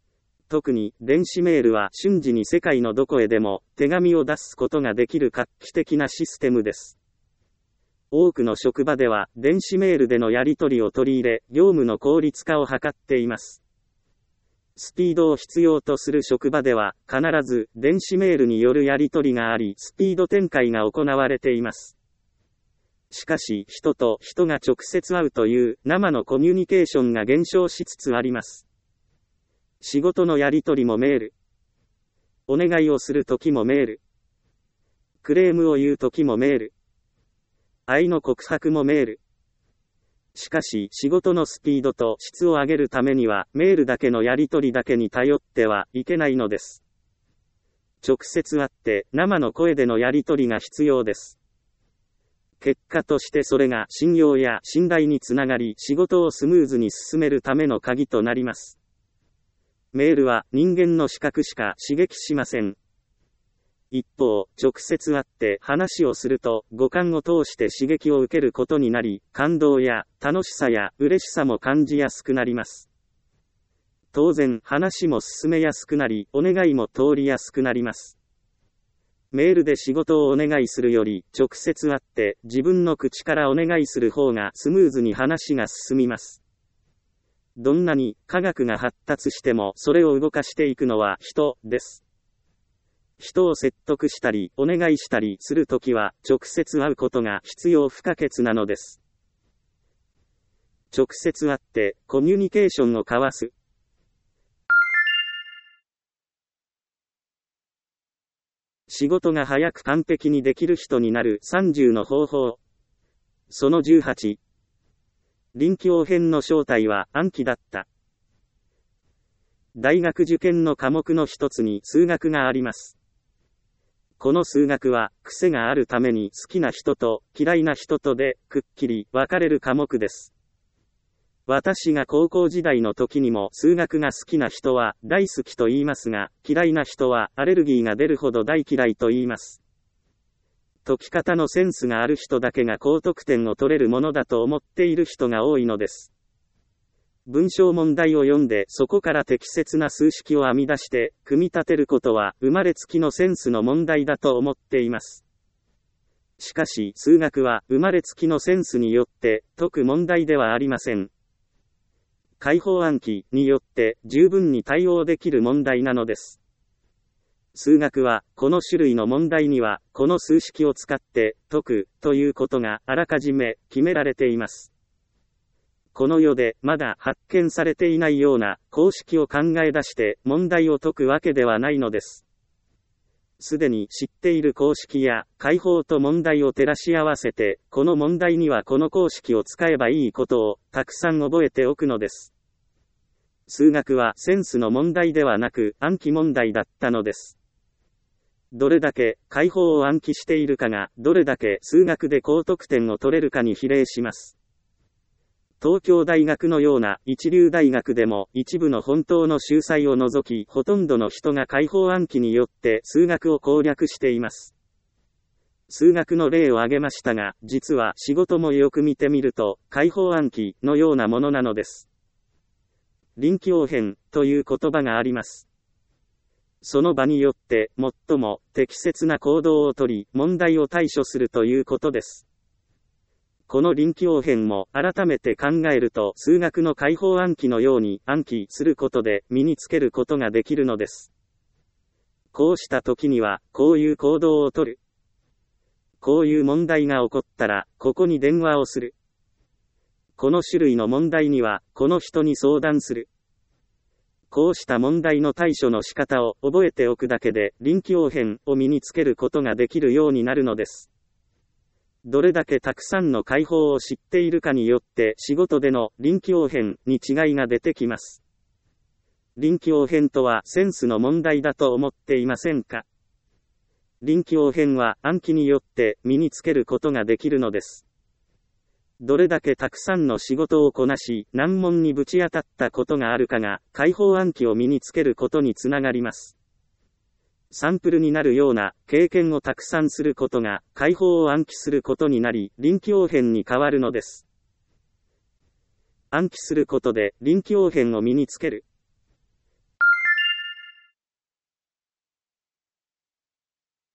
特に電子メールは瞬時に世界のどこへでも手紙を出すことができる画期的なシステムです。多くの職場では電子メールでのやり取りを取り入れ、業務の効率化を図っています。スピードを必要とする職場では必ず電子メールによるやり取りがあり、スピード展開が行われています。しかし、人と人が直接会うという生のコミュニケーションが減少しつつあります。仕事のやり取りもメール。お願いをするときもメール。クレームを言うときもメール。愛の告白もメール。しかし、仕事のスピードと質を上げるためには、メールだけのやり取りだけに頼ってはいけないのです。直接会って生の声でのやり取りが必要です。結果としてそれが信用や信頼につながり、仕事をスムーズに進めるための鍵となります。メールは人間の視覚しか刺激しません。一方、直接会って話をすると、五感を通して刺激を受けることになり、感動や楽しさや嬉しさも感じやすくなります。当然、話も進めやすくなり、お願いも通りやすくなります。メールで仕事をお願いするより、直接会って自分の口からお願いする方がスムーズに話が進みます。どんなに科学が発達しても、それを動かしていくのは人です。人を説得したり、お願いしたりするときは、直接会うことが必要不可欠なのです。直接会って、コミュニケーションを交わす。仕事が早く完璧にできる人になるさんじゅうの方法。そのじゅうはち。臨機応変の正体は暗記だった。大学受験の科目の一つに数学があります。この数学は癖があるために好きな人と嫌いな人とでくっきり分かれる科目です。私が高校時代の時にも数学が好きな人は大好きと言いますが、嫌いな人はアレルギーが出るほど大嫌いと言います。解き方のセンスがある人だけが高得点を取れるものだと思っている人が多いのです。文章問題を読んでそこから適切な数式を編み出して組み立てることは生まれつきのセンスの問題だと思っています。しかし数学は生まれつきのセンスによって解く問題ではありません。解法暗記によって十分に対応できる問題なのです。数学はこの種類の問題にはこの数式を使って解くということがあらかじめ決められています。この世でまだ発見されていないような公式を考え出して問題を解くわけではないのです。すでに知っている公式や解法と問題を照らし合わせて、この問題にはこの公式を使えばいいことをたくさん覚えておくのです。数学はセンスの問題ではなく暗記問題だったのです。どれだけ解法を暗記しているかがどれだけ数学で高得点を取れるかに比例します。東京大学のような一流大学でも一部の本当の秀才を除きほとんどの人が解法暗記によって数学を攻略しています。数学の例を挙げましたが、実は仕事もよく見てみると解法暗記のようなものなのです。臨機応変という言葉があります。その場によって最も適切な行動をとり問題を対処するということです。この臨機応変も改めて考えると数学の解法暗記のように暗記することで身につけることができるのです。こうした時にはこういう行動をとる。こういう問題が起こったらここに電話をする。この種類の問題にはこの人に相談する。こうした問題の対処の仕方を覚えておくだけで臨機応変を身につけることができるようになるのです。どれだけたくさんの解法を知っているかによって仕事での臨機応変に違いが出てきます。臨機応変とはセンスの問題だと思っていませんか？臨機応変は暗記によって身につけることができるのです。どれだけたくさんの仕事をこなし難問にぶち当たったことがあるかが解法暗記を身につけることにつながります。サンプルになるような経験をたくさんすることが解法を暗記することになり臨機応変に変わるのです。暗記することで臨機応変を身につける。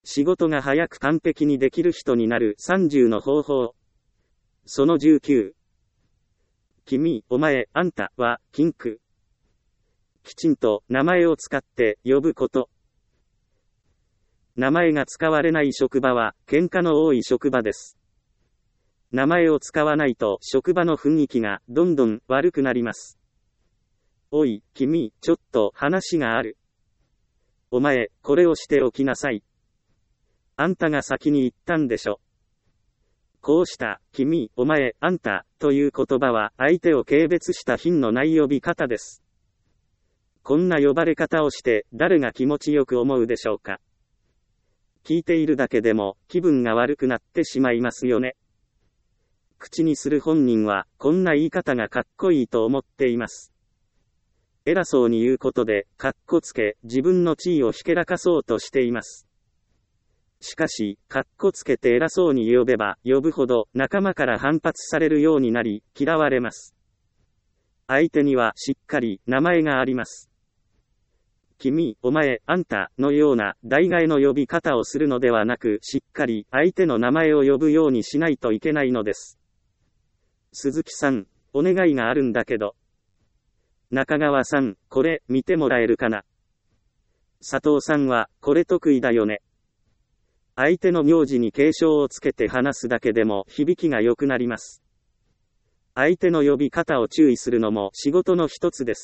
仕事が早く完璧にできる人になるさんじゅうの方法。そのじゅうきゅう。君、お前、あんたは、禁句。きちんと名前を使って呼ぶこと。名前が使われない職場は喧嘩の多い職場です。名前を使わないと職場の雰囲気がどんどん悪くなります。おい、君、ちょっと話がある。お前、これをしておきなさい。あんたが先に言ったんでしょ。こうした、君、お前、あんた、という言葉は相手を軽蔑した品のない呼び方です。こんな呼ばれ方をして誰が気持ちよく思うでしょうか。聞いているだけでも気分が悪くなってしまいますよね。口にする本人はこんな言い方がかっこいいと思っています。偉そうに言うことでかっこつけ自分の地位をひけらかそうとしています。しかし、かっこつけて偉そうに呼べば呼ぶほど仲間から反発されるようになり嫌われます。相手にはしっかり名前があります。君、お前、あんたのような代替えの呼び方をするのではなく、しっかり相手の名前を呼ぶようにしないといけないのです。鈴木さん、お願いがあるんだけど。中川さん、これ見てもらえるかな。佐藤さんはこれ得意だよね。相手の名字に敬称をつけて話すだけでも響きが良くなります。相手の呼び方を注意するのも仕事の一つです。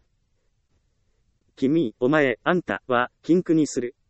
君、お前、あんたは禁句にする。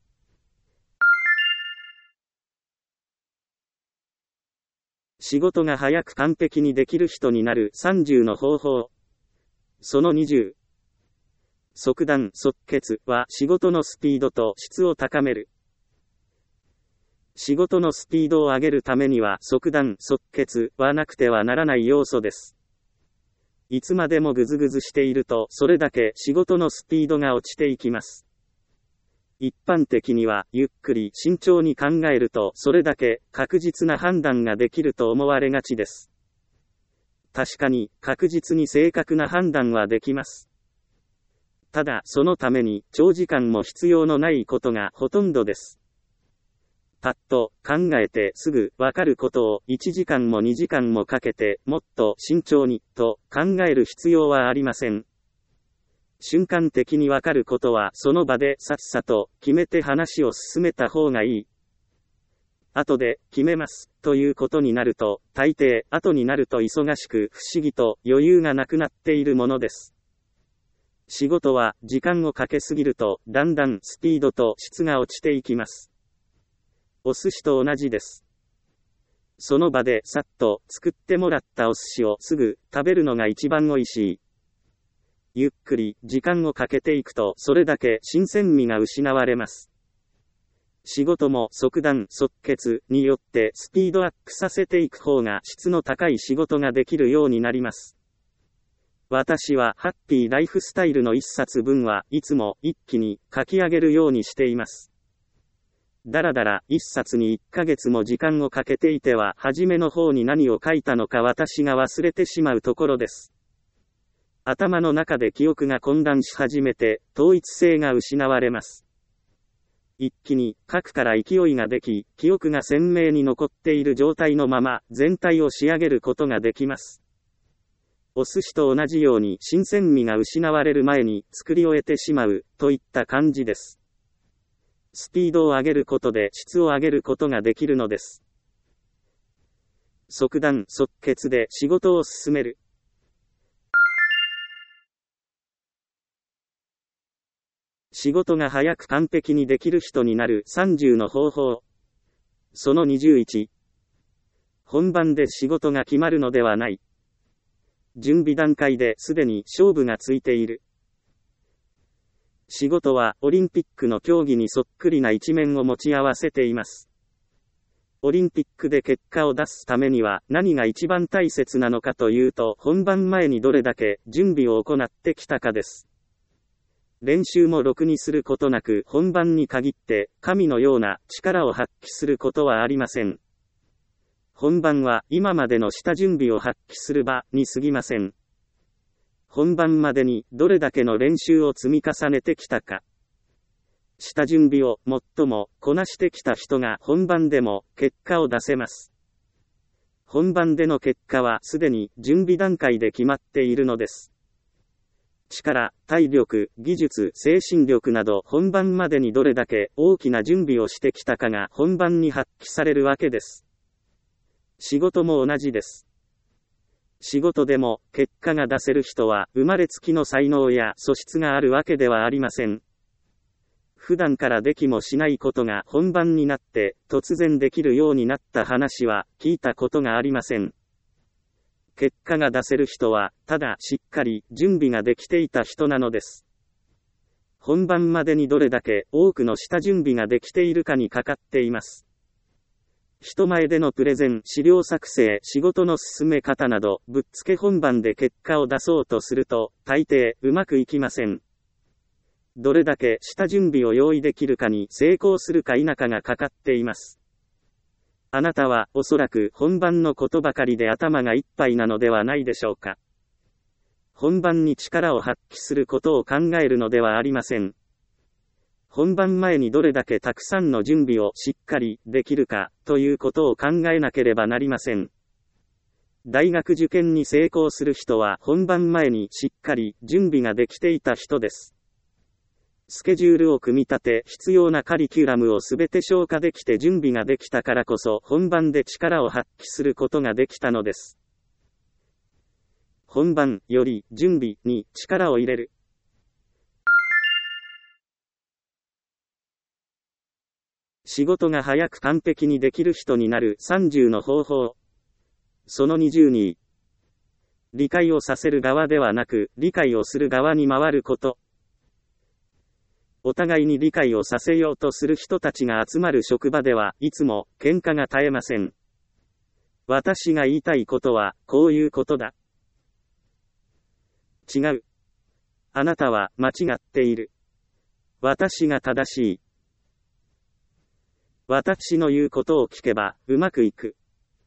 仕事が早く完璧にできる人になるさんじゅうの方法。そのにじゅう。即断即決は仕事のスピードと質を高める。仕事のスピードを上げるためには即断即決はなくてはならない要素です。いつまでもぐずぐずしているとそれだけ仕事のスピードが落ちていきます。一般的にはゆっくり慎重に考えるとそれだけ確実な判断ができると思われがちです。確かに確実に正確な判断はできます。ただそのために長時間も必要のないことがほとんどです。パッと考えてすぐわかることをいちじかんもにじかんもかけてもっと慎重にと考える必要はありません。瞬間的にわかることはその場でさっさと決めて話を進めた方がいい。後で決めますということになると大抵後になると忙しく不思議と余裕がなくなっているものです。仕事は時間をかけすぎるとだんだんスピードと質が落ちていきます。お寿司と同じです。その場でさっと作ってもらったお寿司をすぐ食べるのが一番美味しい。ゆっくり時間をかけていくとそれだけ新鮮味が失われます。仕事も即断即決によってスピードアップさせていく方が質の高い仕事ができるようになります。私はハッピーライフスタイルの一冊分はいつも一気に書き上げるようにしています。だらだら一冊にいっかげつも時間をかけていては初めの方に何を書いたのか私が忘れてしまうところです。頭の中で記憶が混乱し始めて統一性が失われます。一気に書くから勢いができ、記憶が鮮明に残っている状態のまま全体を仕上げることができます。お寿司と同じように新鮮味が失われる前に作り終えてしまうといった感じです。スピードを上げることで質を上げることができるのです。即断即決で仕事を進める。仕事が早く完璧にできる人になるさんじゅうの方法。そのにじゅういち。本番で仕事が決まるのではない。準備段階ですでに勝負がついている。仕事はオリンピックの競技にそっくりな一面を持ち合わせています。オリンピックで結果を出すためには何が一番大切なのかというと本番前にどれだけ準備を行ってきたかです。練習もろくにすることなく本番に限って神のような力を発揮することはありません。本番は今までの下準備を発揮する場に過ぎません。本番までにどれだけの練習を積み重ねてきたか。 下準備を最もこなしてきた人が本番でも結果を出せます。本番での結果はすでに準備段階で決まっているのです。力、体力、技術、精神力など本番までにどれだけ大きな準備をしてきたかが本番に発揮されるわけです。仕事も同じです。仕事でも結果が出せる人は生まれつきの才能や素質があるわけではありません。普段からできもしないことが本番になって突然できるようになった話は聞いたことがありません。結果が出せる人はただしっかり準備ができていた人なのです。本番までにどれだけ多くの下準備ができているかにかかっています。人前でのプレゼン、資料作成、仕事の進め方などぶっつけ本番で結果を出そうとすると大抵うまくいきません。どれだけ下準備を用意できるかに成功するか否かがかかっています。あなたはおそらく本番のことばかりで頭がいっぱいなのではないでしょうか。本番に力を発揮することを考えるのではありません。本番前にどれだけたくさんの準備をしっかりできるかということを考えなければなりません。大学受験に成功する人は本番前にしっかり準備ができていた人です。スケジュールを組み立て、必要なカリキュラムをすべて消化できて準備ができたからこそ本番で力を発揮することができたのです。本番より準備に力を入れる。仕事が早く完璧にできる人になるさんじゅうの方法。そのにじゅうに。理解をさせる側ではなく、理解をする側に回ること。お互いに理解をさせようとする人たちが集まる職場ではいつも喧嘩が絶えません。私が言いたいことはこういうことだ。違う。あなたは間違っている。私が正しい。私の言うことを聞けばうまくいく。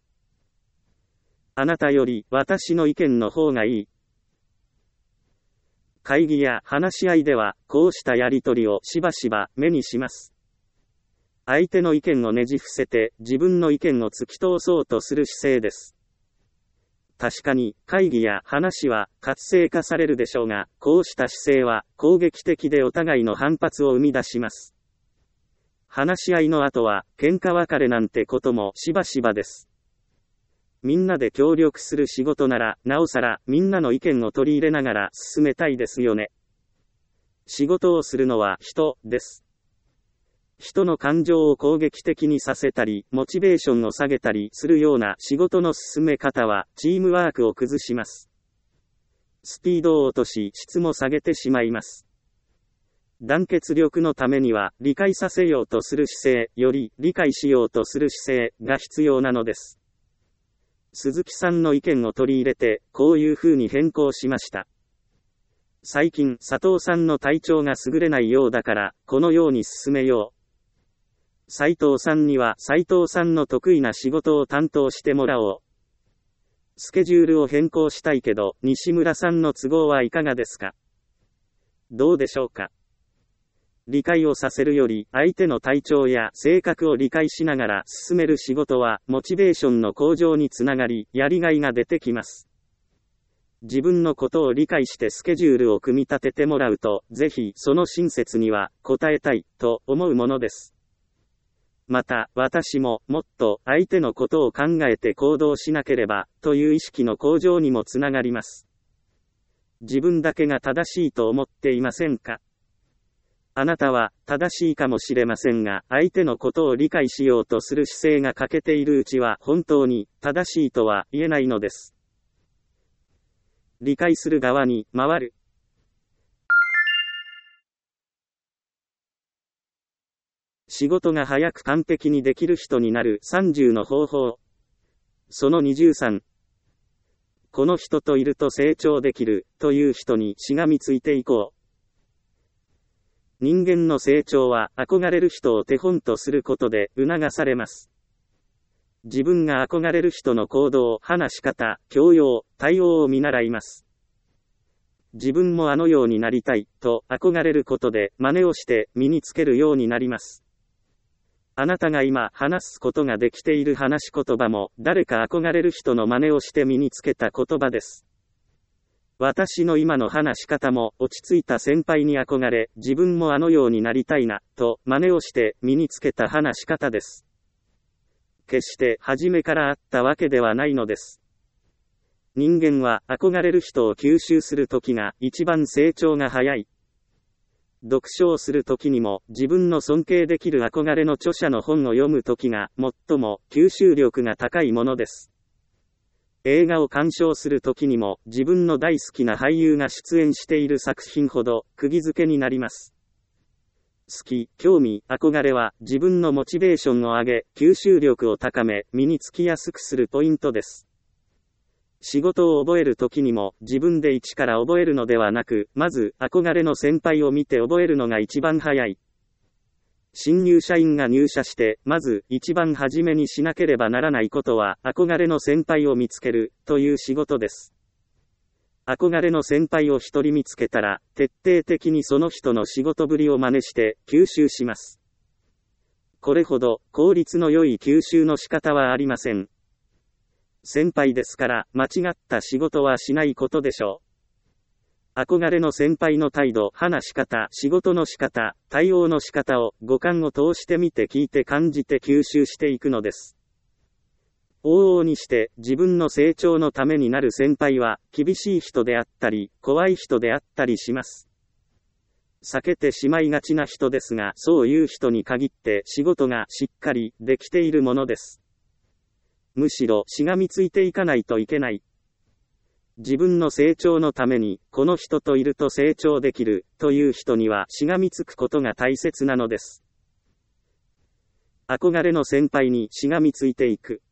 あなたより私の意見の方がいい。会議や話し合いではこうしたやりとりをしばしば目にします。相手の意見をねじ伏せて自分の意見を突き通そうとする姿勢です。確かに会議や話は活性化されるでしょうが、こうした姿勢は攻撃的でお互いの反発を生み出します。話し合いの後は喧嘩別れなんてこともしばしばです。みんなで協力する仕事なら、なおさらみんなの意見を取り入れながら進めたいですよね。仕事をするのは人です。人の感情を攻撃的にさせたり、モチベーションを下げたりするような仕事の進め方は、チームワークを崩します。スピードを落とし、質も下げてしまいます。団結力のためには、理解させようとする姿勢より、理解しようとする姿勢が必要なのです。鈴木さんの意見を取り入れて、こういう風に変更しました。最近、佐藤さんの体調が優れないようだから、このように進めよう。斉藤さんには斉藤さんの得意な仕事を担当してもらおう。スケジュールを変更したいけど、西村さんの都合はいかがですか？どうでしょうか？理解をさせるより、相手の体調や性格を理解しながら進める仕事は、モチベーションの向上につながり、やりがいが出てきます。自分のことを理解してスケジュールを組み立ててもらうと、ぜひその親切には応えたいと思うものです。また、私ももっと相手のことを考えて行動しなければという意識の向上にもつながります。自分だけが正しいと思っていませんか？あなたは正しいかもしれませんが、相手のことを理解しようとする姿勢が欠けているうちは本当に正しいとは言えないのです。理解する側に回る。仕事が早く完璧にできる人になるさんじゅうの方法。そのにじゅうさん。この人といると成長できるという人にしがみついていこう。人間の成長は憧れる人を手本とすることで促されます。自分が憧れる人の行動、話し方、教養、対応を見習います。 自分もあのようになりたい、と憧れることで真似をして身につけるようになります。あなたが今話すことができている話し言葉も誰か憧れる人の真似をして身につけた言葉です。私の今の話し方も落ち着いた先輩に憧れ、自分もあのようになりたいな、と真似をして身につけた話し方です。決して初めからあったわけではないのです。人間は憧れる人を吸収するときが一番成長が早い。読書をするときにも自分の尊敬できる憧れの著者の本を読むときが最も吸収力が高いものです。映画を鑑賞するときにも自分の大好きな俳優が出演している作品ほど釘付けになります。好き、興味、憧れは自分のモチベーションを上げ、吸収力を高め、身につきやすくするポイントです。仕事を覚えるときにも自分で一から覚えるのではなく、まず憧れの先輩を見て覚えるのが一番早い。新入社員が入社して、まず一番初めにしなければならないことは、憧れの先輩を見つける、という仕事です。憧れの先輩を一人見つけたら、徹底的にその人の仕事ぶりを真似して吸収します。これほど効率の良い吸収の仕方はありません。先輩ですから間違った仕事はしないことでしょう。憧れの先輩の態度、話し方、仕事の仕方、対応の仕方を五感を通して見て聞いて感じて吸収していくのです。往々にして自分の成長のためになる先輩は厳しい人であったり怖い人であったりします。避けてしまいがちな人ですが、そういう人に限って仕事がしっかりできているものです。むしろしがみついていかないといけない。自分の成長のためにこの人といると成長できるという人にはしがみつくことが大切なのです。憧れの先輩にしがみついていく。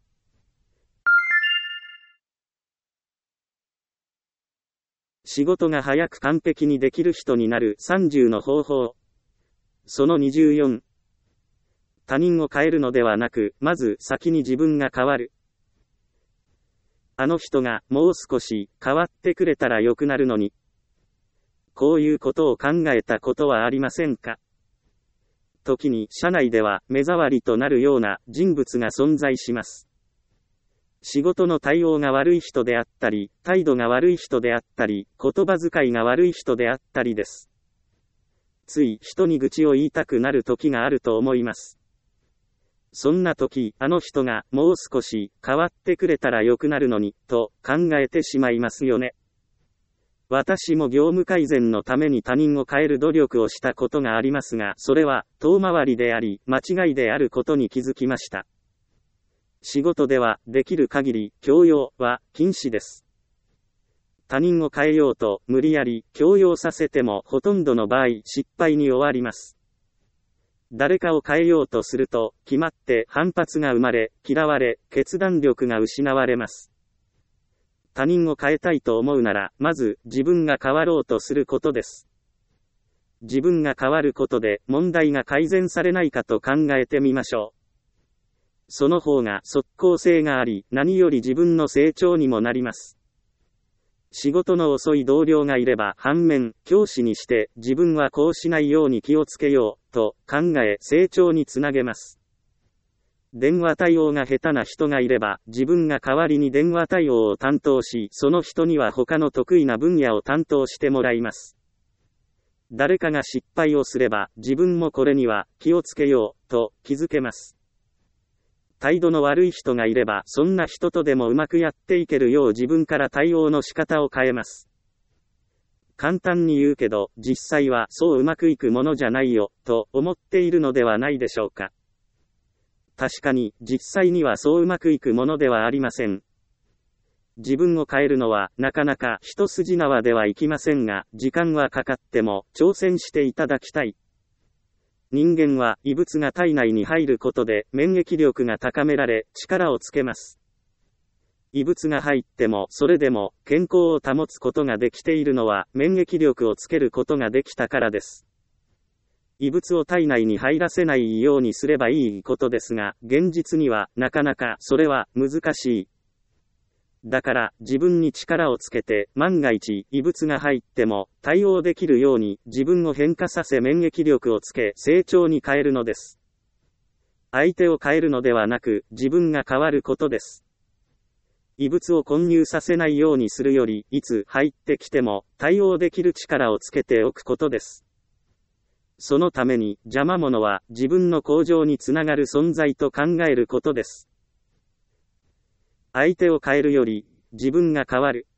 仕事が早く完璧にできる人になるさんじゅうの方法。そのにじゅうよん。他人を変えるのではなく、まず先に自分が変わる。あの人がもう少し変わってくれたら良くなるのに。こういうことを考えたことはありませんか？時に社内では目障りとなるような人物が存在します。仕事の対応が悪い人であったり、態度が悪い人であったり、言葉遣いが悪い人であったりです。つい人に愚痴を言いたくなる時があると思います。そんな時、あの人がもう少し変わってくれたら良くなるのに、と考えてしまいますよね。私も業務改善のために他人を変える努力をしたことがありますが、それは遠回りであり、間違いであることに気づきました。仕事ではできる限り強要は禁止です。他人を変えようと無理やり強要させてもほとんどの場合失敗に終わります。誰かを変えようとすると決まって反発が生まれ、嫌われ、決断力が失われます。他人を変えたいと思うなら、まず自分が変わろうとすることです。自分が変わることで問題が改善されないかと考えてみましょう。その方が即効性があり、何より自分の成長にもなります。仕事の遅い同僚がいれば反面、教師にして自分はこうしないように気をつけよう、と考え成長につなげます。電話対応が下手な人がいれば、自分が代わりに電話対応を担当し、その人には他の得意な分野を担当してもらいます。誰かが失敗をすれば、自分もこれには気をつけよう、と気づけます。態度の悪い人がいれば、そんな人とでもうまくやっていけるよう自分から対応の仕方を変えます。簡単に言うけど、実際はそううまくいくものじゃないよ、と思っているのではないでしょうか。確かに、実際にはそううまくいくものではありません。自分を変えるのは、なかなか一筋縄ではいきませんが、時間はかかっても、挑戦していただきたい。人間は異物が体内に入ることで免疫力が高められ力をつけます。異物が入ってもそれでも健康を保つことができているのは免疫力をつけることができたからです。異物を体内に入らせないようにすればいいことですが、現実にはなかなかそれは難しい。 だから自分に力をつけて万が一異物が入っても対応できるように自分を変化させ免疫力をつけ成長に変えるのです。相手を変えるのではなく自分が変わることです。異物を混入させないようにするよりいつ入ってきても対応できる力をつけておくことです。そのために邪魔者は自分の向上につながる存在と考えることです。相手を変えるより自分が変わる。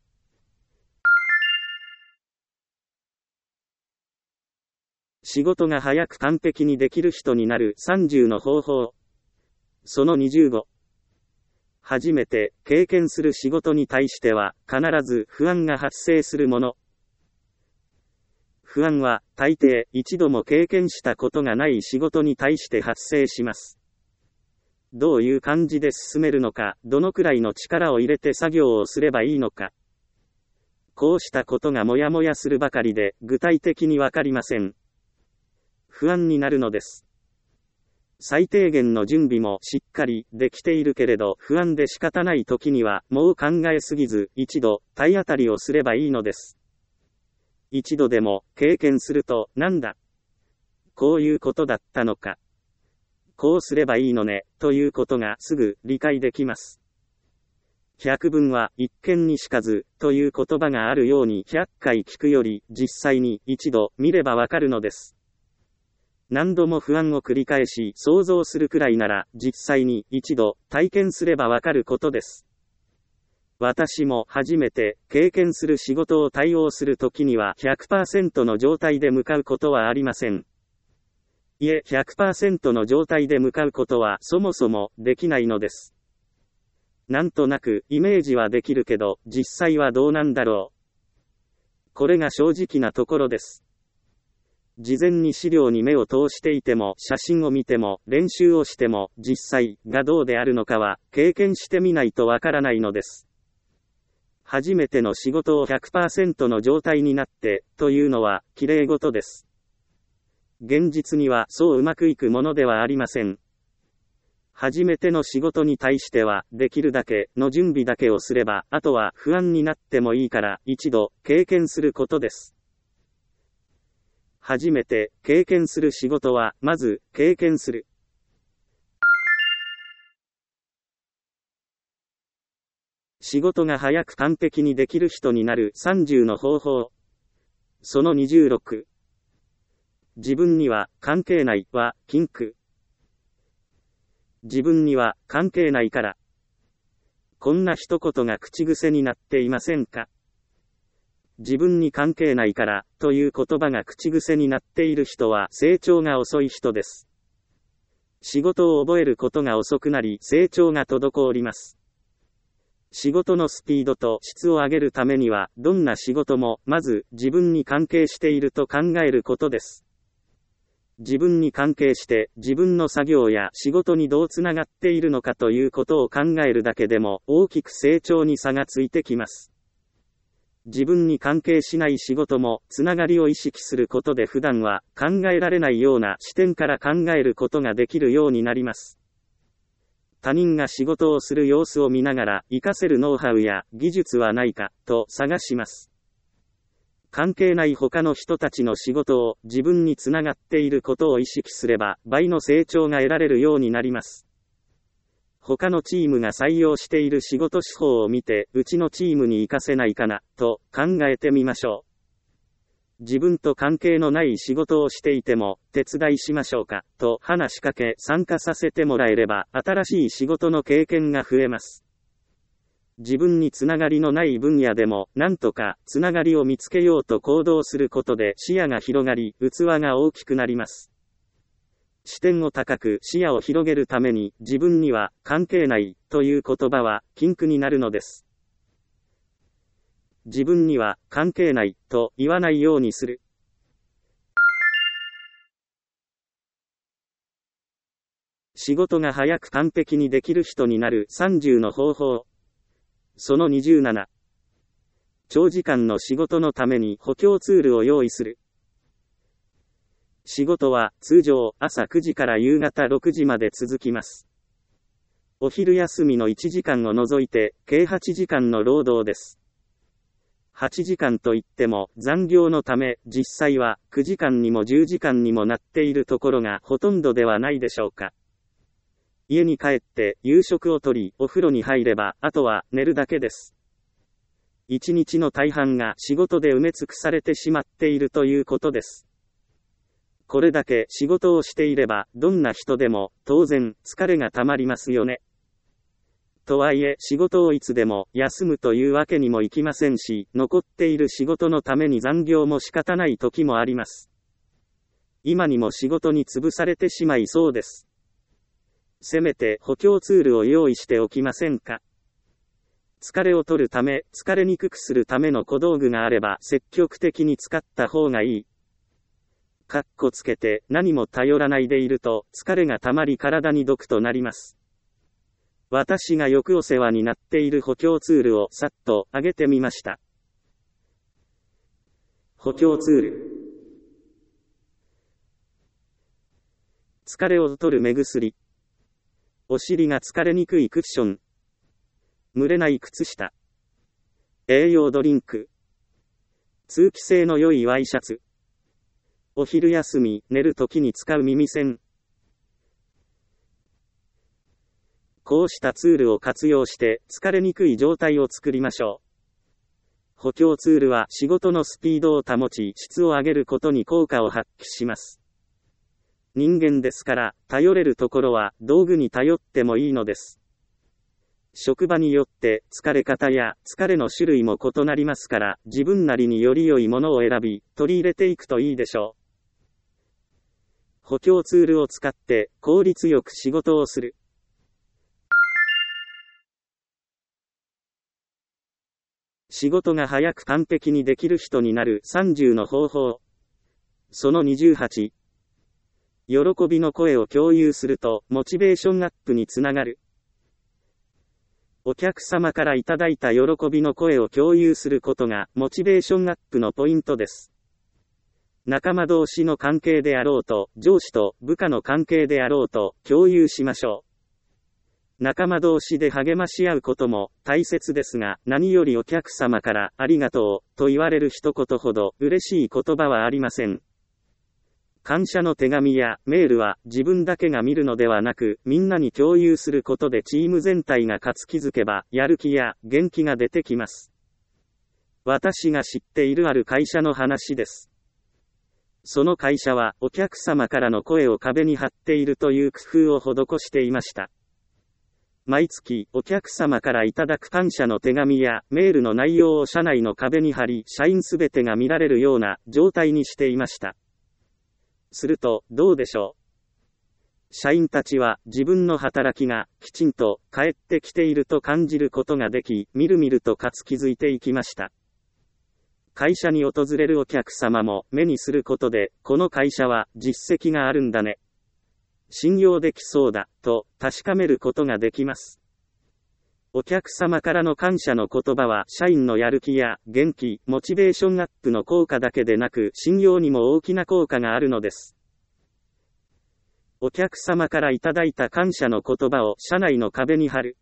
仕事が早く完璧にできる人になるさんじゅうの方法。そのにじゅうご。初めて経験する仕事に対しては必ず不安が発生するもの。不安は大抵一度も経験したことがない仕事に対して発生します。どういう感じで進めるのか、どのくらいの力を入れて作業をすればいいのか。こうしたことがもやもやするばかりで具体的にわかりません。不安になるのです。最低限の準備もしっかりできているけれど不安で仕方ない時にはもう考えすぎず一度体当たりをすればいいのです。一度でも経験するとなんだ、こういうことだったのか、こうすればいいのね、ということがすぐ理解できます。百聞は一見にしかず、という言葉があるようにひゃっかい聞くより実際に一度見ればわかるのです。何度も不安を繰り返し想像するくらいなら実際に一度体験すればわかることです。私も初めて経験する仕事を対応するときには ひゃくパーセント の状態で向かうことはありません。いえ ひゃくパーセント の状態で向かうことはそもそもできないのです。なんとなくイメージはできるけど実際はどうなんだろう。これが正直なところです。事前に資料に目を通していても写真を見ても練習をしても実際がどうであるのかは経験してみないとわからないのです。初めての仕事を ひゃくパーセント の状態になってというのは綺麗事です。現実にはそううまくいくものではありません。初めての仕事に対してはできるだけの準備だけをすればあとは不安になってもいいから一度経験することです。初めて経験する仕事はまず経験する。仕事が早く完璧にできる人になるさんじゅうの方法。そのにじゅうろく。自分には関係ないは禁句。自分には関係ないから。こんな一言が口癖になっていませんか？自分に関係ないからという言葉が口癖になっている人は成長が遅い人です。仕事を覚えることが遅くなり成長が滞ります。仕事のスピードと質を上げるためにはどんな仕事もまず自分に関係していると考えることです。自分に関係して自分の作業や仕事にどうつながっているのかということを考えるだけでも大きく成長に差がついてきます。自分に関係しない仕事もつながりを意識することで普段は考えられないような視点から考えることができるようになります。他人が仕事をする様子を見ながら活かせるノウハウや技術はないかと探します。関係ない他の人たちの仕事を自分につながっていることを意識すれば倍の成長が得られるようになります。他のチームが採用している仕事手法を見てうちのチームに活かせないかなと考えてみましょう。自分と関係のない仕事をしていても手伝いしましょうかと話しかけ参加させてもらえれば新しい仕事の経験が増えます。自分につながりのない分野でもなんとかつながりを見つけようと行動することで視野が広がり器が大きくなります。視点を高く視野を広げるために自分には関係ないという言葉は禁句になるのです。自分には関係ないと言わないようにする。仕事が早く完璧にできる人になるさんじゅうの方法。そのにじゅうなな。長時間の仕事のために補強ツールを用意する。仕事は通常朝くじから夕方ろくじまで続きます。 お昼休みのいちじかんを除いて、計はちじかんの労働です。はちじかんといっても、残業のため、実際はくじかんにもじゅうじかんにもなっているところがほとんどではないでしょうか。家に帰って夕食をとり、お風呂に入れば、あとは寝るだけです。一日の大半が仕事で埋め尽くされてしまっているということです。これだけ仕事をしていれば、どんな人でも当然疲れがたまりますよね。とはいえ、仕事をいつでも休むというわけにもいきませんし、残っている仕事のために残業も仕方ない時もあります。今にも仕事に潰されてしまいそうです。せめて補強ツールを用意しておきませんか。疲れを取るため、疲れにくくするための小道具があれば積極的に使った方がいい。かっこつけて何も頼らないでいると疲れがたまり体に毒となります。私がよくお世話になっている補強ツールをさっと挙げてみました。補強ツール。疲れを取る目薬。お尻が疲れにくいクッション。蒸れない靴下。栄養ドリンク。通気性の良いワイシャツ。お昼休み、寝るときに使う耳栓。こうしたツールを活用して疲れにくい状態を作りましょう。補強ツールは仕事のスピードを保ち質を上げることに効果を発揮します。人間ですから頼れるところは道具に頼ってもいいのです。職場によって疲れ方や疲れの種類も異なりますから自分なりにより良いものを選び取り入れていくといいでしょう。補強ツールを使って効率よく仕事をする。仕事が早く完璧にできる人になるさんじゅうの方法。そのにじゅうはち。喜びの声を共有するとモチベーションアップにつながる。お客様からいただいた喜びの声を共有することがモチベーションアップのポイントです。仲間同士の関係であろうと、上司と部下の関係であろうと共有しましょう。仲間同士で励まし合うことも大切ですが、何よりお客様からありがとうと言われる一言ほど嬉しい言葉はありません。感謝の手紙やメールは自分だけが見るのではなく、みんなに共有することでチーム全体が活気づけば、やる気や元気が出てきます。私が知っているある会社の話です。その会社はお客様からの声を壁に貼っているという工夫を施していました。毎月お客様からいただく感謝の手紙やメールの内容を社内の壁に貼り、社員すべてが見られるような状態にしていました。すると、どうでしょう。社員たちは自分の働きがきちんと返ってきていると感じることができ、みるみると活気づいていきました。会社に訪れるお客様も目にすることで、この会社は実績があるんだね。信用できそうだ、と確かめることができます。お客様からの感謝の言葉は社員のやる気や元気、モチベーションアップの効果だけでなく信用にも大きな効果があるのです。お客様からいただいた感謝の言葉を社内の壁に貼る。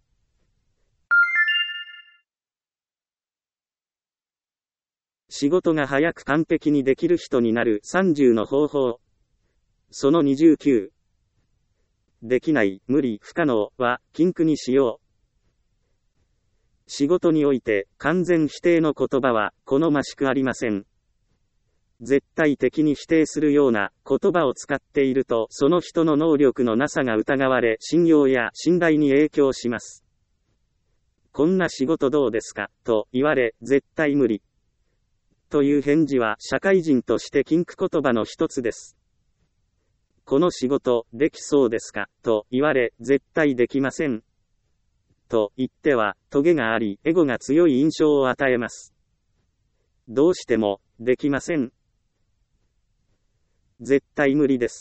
仕事が早く完璧にできる人になるさんじゅうの方法。そのにじゅうきゅう。できない、無理、不可能は禁句にしよう。仕事において完全否定の言葉は好ましくありません。絶対的に否定するような言葉を使っているとその人の能力のなさが疑われ信用や信頼に影響します。こんな仕事どうですかと言われ絶対無理という返事は社会人として禁句言葉の一つです。この仕事できそうですかと言われ絶対できませんと言ってはトゲがありエゴが強い印象を与えます。どうしてもできません。絶対無理です。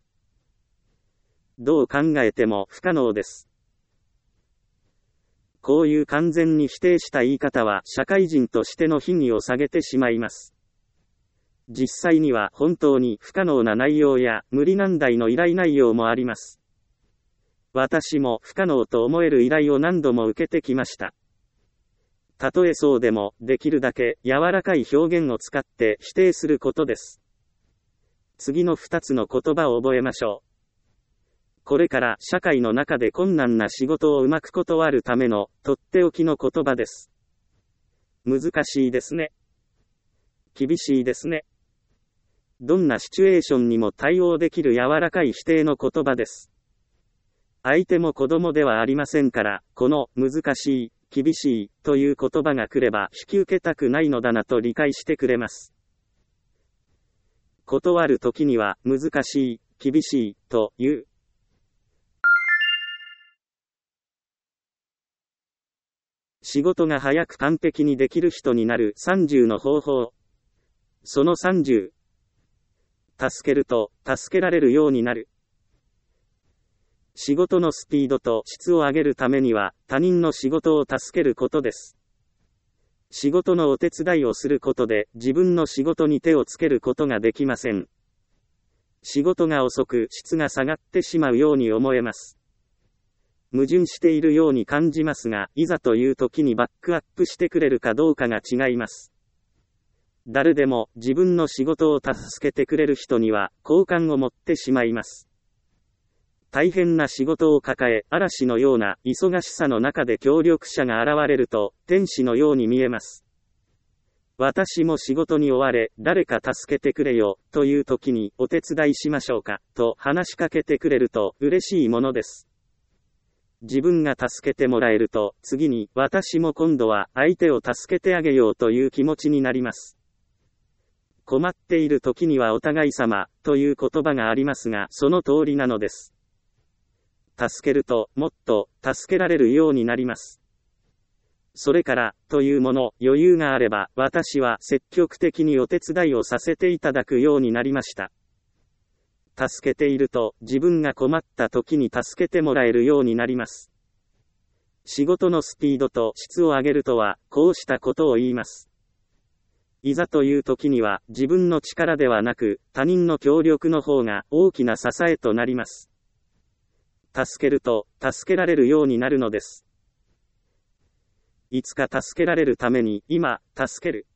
どう考えても不可能です。こういう完全に否定した言い方は社会人としての品位を下げてしまいます。実際には本当に不可能な内容や無理難題の依頼内容もあります。 私も不可能と思える依頼を何度も受けてきました。たとえそうでも、できるだけ柔らかい表現を使って否定することです。次のふたつの言葉を覚えましょう。これから社会の中で困難な仕事をうまく断るためのとっておきの言葉です。難しいですね。厳しいですね。どんなシチュエーションにも対応できる柔らかい否定の言葉です。相手も子供ではありませんから、この難しい、厳しいという言葉が来れば引き受けたくないのだなと理解してくれます。断るときには難しい、厳しいという。仕事が早く完璧にできる人になるさんじゅうの方法。そのさんじゅう。助けると、助けられるようになる。仕事のスピードと質を上げるためには、他人の仕事を助けることです。仕事のお手伝いをすることで、自分の仕事に手をつけることができません。仕事が遅く質が下がってしまうように思えます。矛盾しているように感じますが、いざという時にバックアップしてくれるかどうかが違います。誰でも自分の仕事を助けてくれる人には好感を持ってしまいます。大変な仕事を抱え、嵐のような忙しさの中で協力者が現れると、天使のように見えます。私も仕事に追われ、誰か助けてくれよ、という時に、お手伝いしましょうか、と話しかけてくれると、嬉しいものです。自分が助けてもらえると、次に、私も今度は、相手を助けてあげようという気持ちになります。困っている時にはお互い様、という言葉がありますが、その通りなのです。助けると、もっと、助けられるようになります。それから、というもの、余裕があれば、私は積極的にお手伝いをさせていただくようになりました。助けていると、自分が困った時に助けてもらえるようになります。仕事のスピードと質を上げるとは、こうしたことを言います。いざという時には、自分の力ではなく、他人の協力の方が大きな支えとなります。助けると、助けられるようになるのです。いつか助けられるために、今、助ける。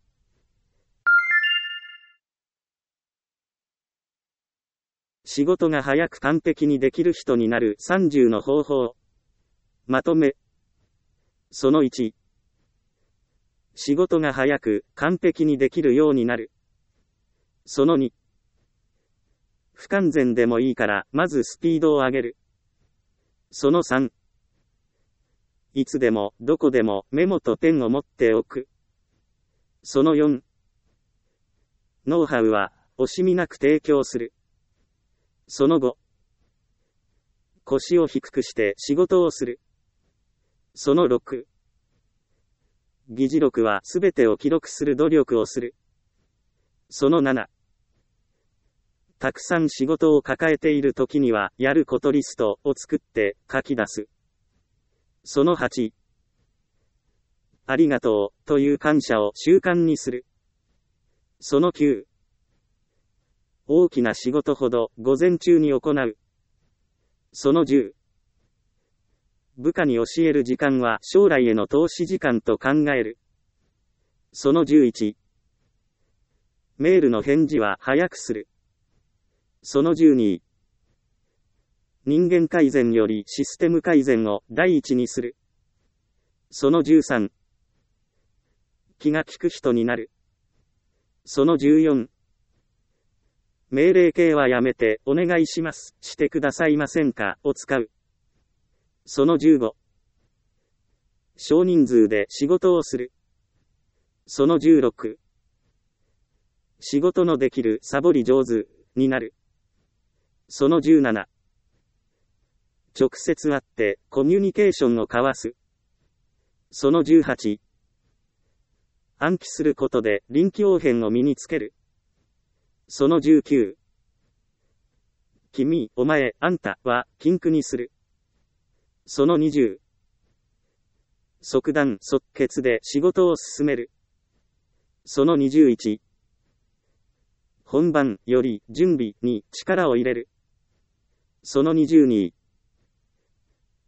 仕事が早く完璧にできる人になるさんじゅうの方法。まとめ。そのいち。仕事が早く完璧にできるようになる。そのに。不完全でもいいから、まずスピードを上げる。そのさん。いつでも、どこでも、メモとペンを持っておく。そのよん。ノウハウは、惜しみなく提供する。そのご。腰を低くして仕事をする。そのろく。議事録はすべてを記録する努力をする。そのなな。たくさん仕事を抱えている時には、やることリストを作って書き出す。そのはち。ありがとうという感謝を習慣にする。そのきゅう。大きな仕事ほど午前中に行う。そのじゅう。部下に教える時間は将来への投資時間と考える。そのじゅういち。メールの返事は早くする。そのじゅうに。人間改善よりシステム改善を第一にする。そのじゅうさん。気が利く人になる。そのじゅうよん。命令形はやめて、お願いします、してくださいませんか、を使う。そのじゅうご。少人数で仕事をする。そのじゅうろく。仕事のできるサボり上手になる。そのじゅうなな。直接会ってコミュニケーションを交わす。そのじゅうはち。暗記することで臨機応変を身につける。そのじゅうきゅう。君、お前、あんたは禁句にする。そのにじゅう。即断即決で仕事を進める。そのにじゅういち。本番より準備に力を入れる。そのにじゅうに。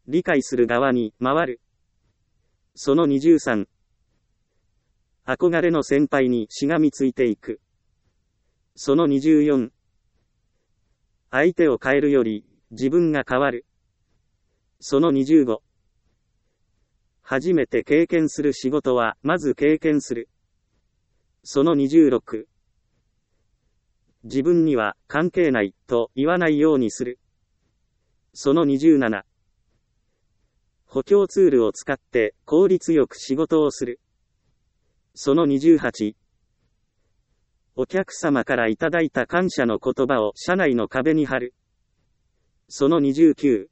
理解する側に回る。そのにじゅうさん。憧れの先輩にしがみついていく。そのにじゅうよん。相手を変えるより自分が変わる。そのにじゅうご。初めて経験する仕事はまず経験する。そのにじゅうろく。自分には関係ないと言わないようにする。そのにじゅうなな。補強ツールを使って効率よく仕事をする。そのにじゅうはち。お客様からいただいた感謝の言葉を社内の壁に貼る。そのにじゅうきゅう。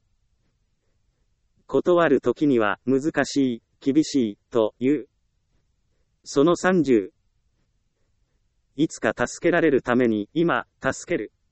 断るときには難しい、厳しいと言う。そのさんじゅう。いつか助けられるために今助ける。